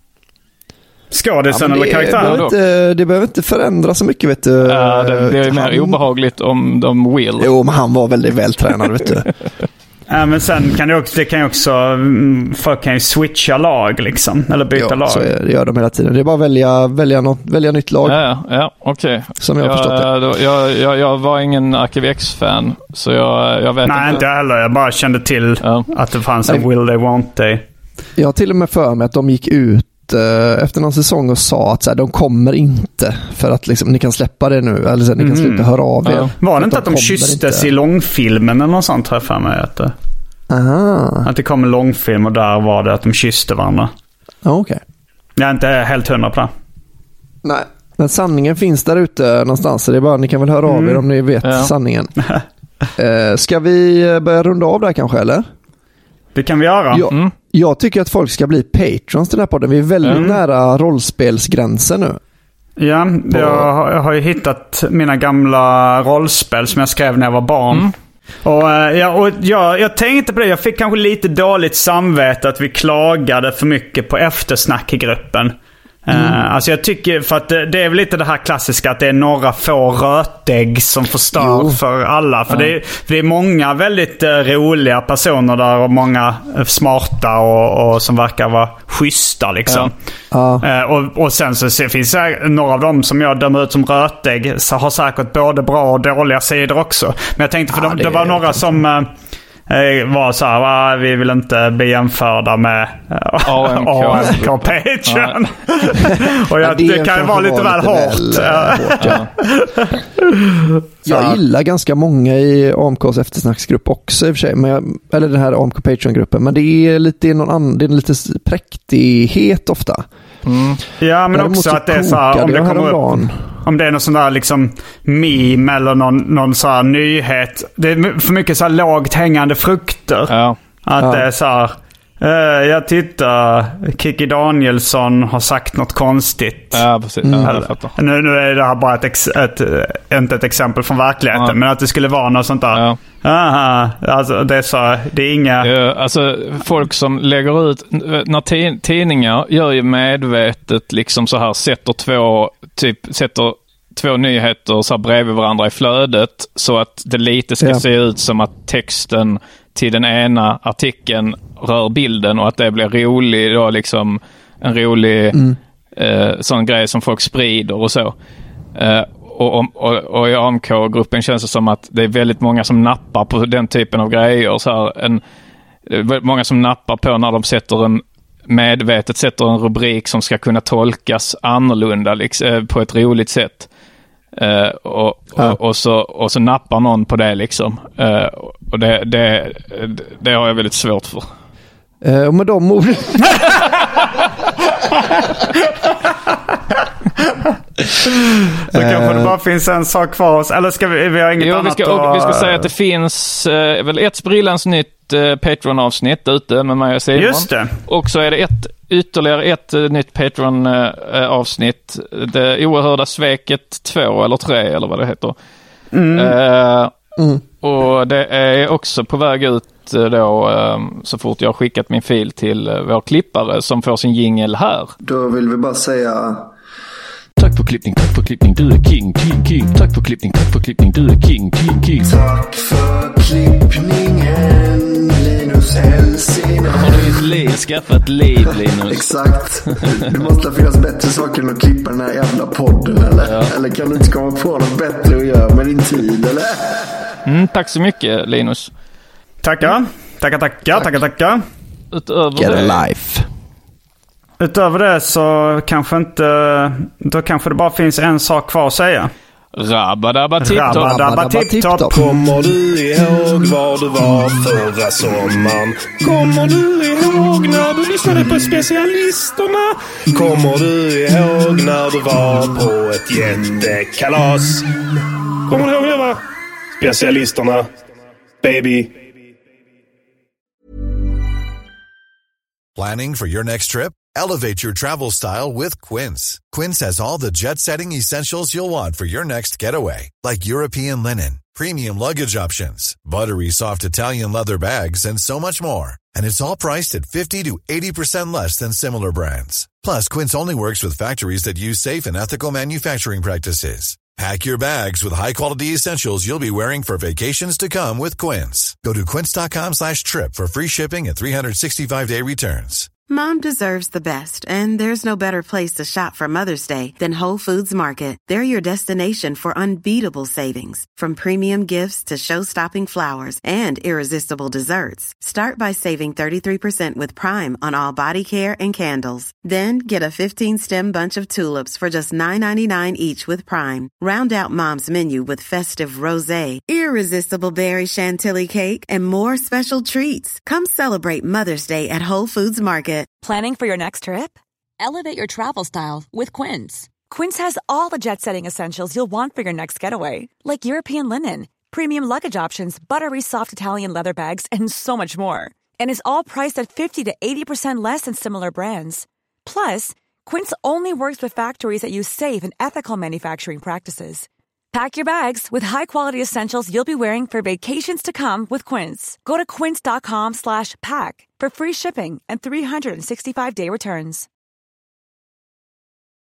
skådisen ja, eller karaktären. Inte, det behöver inte förändra så mycket, vet du. Ja, det, det är mer han, obehagligt om de Will. Jo, men han var väldigt vältränad, vet du. Ja, men sen kan det också, det kan ju också, folk kan ju switcha lag liksom, eller byta ja, lag. Så det gör de hela tiden. Det är bara att välja, välja, något, välja nytt lag. Ja, ja, okej. Okay. Som jag har jag, förstått det. Då, jag, jag, jag var ingen Arkivex-fan, så jag, jag vet Nej, inte. inte heller. Jag bara kände till ja. att det fanns en Will They Want They. Jag har till och med för mig att de gick ut efter någon säsong och sa att så här, de kommer inte, för att liksom, ni kan släppa det nu, eller så här, ni kan mm. sluta höra av er. Ja. Var det inte att de, de kysstes inte. i långfilmen eller något sånt, här för mig? Att det, Aha. att det kom en långfilm och där var det att de kysste varandra. Okej. Okay. Jag är inte helt hundra på det. Nej, men sanningen finns där ute någonstans, så det är bara, ni kan väl höra mm. av er om ni vet ja. sanningen. uh, ska vi börja runda av där kanske, eller? Det kan vi göra. Jag, mm. jag tycker att folk ska bli patrons till den här podden. Vi är väldigt mm. nära rollspelsgränsen nu. Ja, jag har, jag har ju hittat mina gamla rollspel som jag skrev när jag var barn. Mm. Och, ja, och jag, jag tänkte på det. Jag fick kanske lite dåligt samvete att vi klagade för mycket på eftersnack i gruppen. Mm. Uh, alltså jag tycker, för att det, det är väl lite det här klassiska att det är några få rötägg som förstör jo. för alla. För, mm. det, för det är många väldigt uh, roliga personer där och många uh, smarta och, och som verkar vara schyssta liksom. Mm. Uh. Uh, och, och sen så, så finns det några av dem som jag dömer ut som rötägg, så har säkert både bra och dåliga sidor också. Men jag tänkte, för uh, de, det, det var några som... Uh, var så här, va? Vi vill inte bli jämförda med A M K Patreon. Och jag, ja, det, det kan ju vara lite väl hårt. Väl, uh, hårt ja. Jag gillar ganska många i A M K:s eftersnacksgrupp också i och för sig, men jag, eller den här A M K Patreon-gruppen, men det är lite någon annan, det är lite präktighet ofta. Mm. Ja, men däremot också att det är så här, om det kommer upp, om det är någon sån där liksom meme eller någon, någon så här nyhet. Det är för mycket så här lågt hängande frukter. Ja. Att ja. det är så här, uh, jag tittar, Kiki Danielsson har sagt något konstigt. Ja, precis. Mm. Ja, nu, nu är det här bara ett, ex, ett, inte ett exempel från verkligheten, ja. men att det skulle vara något sånt där. Ja. Aha, alltså det är så, det är inga... Ja, alltså folk som lägger ut, när t- tidningar gör ju medvetet liksom så här, sätter två typ, sätter två nyheter så här bredvid varandra i flödet, så att det lite ska ja. se ut som att texten till den ena artikeln rör bilden och att det blir rolig då, liksom en rolig mm. eh, sån grej som folk sprider och så. Eh, Och, och, och i A M K-gruppen känns det som att det är väldigt många som nappar på den typen av grejer. Så här, en, många som nappar på när de sätter en, medvetet sätter en rubrik som ska kunna tolkas annorlunda liksom, på ett roligt sätt. Uh, och, ja. och, och, så, och så nappar någon på det liksom. Uh, och det, det, det har jag väldigt svårt för. Uh, och med de orden... Så kanske det bara finns en sak kvar. Eller ska vi, vi har inget jo, annat vi ska, att... vi ska säga att det finns eh, väl ett sprillans nytt eh, Patreon-avsnitt ute med mig och Simon. Just det. Och så är det ett, ytterligare ett eh, nytt Patreon-avsnitt. Eh, det oerhörda sveket två eller tre eller vad det heter. Mm. Eh, mm. Och det är också på väg ut då, eh, så fort jag har skickat min fil till eh, vår klippare som får sin jingle här. Då vill vi bara säga... Tack för klippning, tack för klippning, du är king, king, king. Tack för klippning, tack för klippning, du är king, king, king. Tack för klippningen, Linus Helsing. Har du ett liv, skaffa ett liv, Linus? Exakt. Det måste finnas bättre saker än att klippa den här jävla podden, eller? Ja. Eller kan du inte komma på något bättre att göra med din tid, eller? Mm, tack så mycket, Linus. Tackar, tackar, tackar, tackar, tackar. Utöver Get det... a life. Utöver det så kanske inte, då kanske det bara finns en sak kvar att säga. Rabba-dabba tip-top. Rabba-dabba tip-top. Kommer du ihåg var du var förra sommaren? Kommer du ihåg när du lyssnade på specialisterna? Kommer du ihåg när du var på ett jättekalas? Kommer du ihåg det, va? Specialisterna, baby. Planning for your next trip? Elevate your travel style with Quince. Quince has all the jet-setting essentials you'll want for your next getaway, like European linen, premium luggage options, buttery soft Italian leather bags, and so much more. And it's all priced at fifty to eighty percent less than similar brands. Plus, Quince only works with factories that use safe and ethical manufacturing practices. Pack your bags with high-quality essentials you'll be wearing for vacations to come with Quince. Go to quince.com slash trip for free shipping and three sixty-five day returns. Mom deserves the best, and there's no better place to shop for Mother's Day than Whole Foods Market. They're your destination for unbeatable savings, from premium gifts to show-stopping flowers and irresistible desserts. Start by saving thirty-three percent with Prime on all body care and candles. Then get a fifteen-stem bunch of tulips for just nine ninety-nine each with Prime. Round out Mom's menu with festive rosé, irresistible berry chantilly cake, and more special treats. Come celebrate Mother's Day at Whole Foods Market. Planning for your next trip? Elevate your travel style with Quince. Quince has all the jet-setting essentials you'll want for your next getaway, like European linen, premium luggage options, buttery soft Italian leather bags, and so much more. And is all priced at fifty to eighty percent less than similar brands. Plus, Quince only works with factories that use safe and ethical manufacturing practices. Pack your bags with high-quality essentials you'll be wearing for vacations to come with Quince. Go to quince.com slash pack for free shipping and three sixty-five day returns.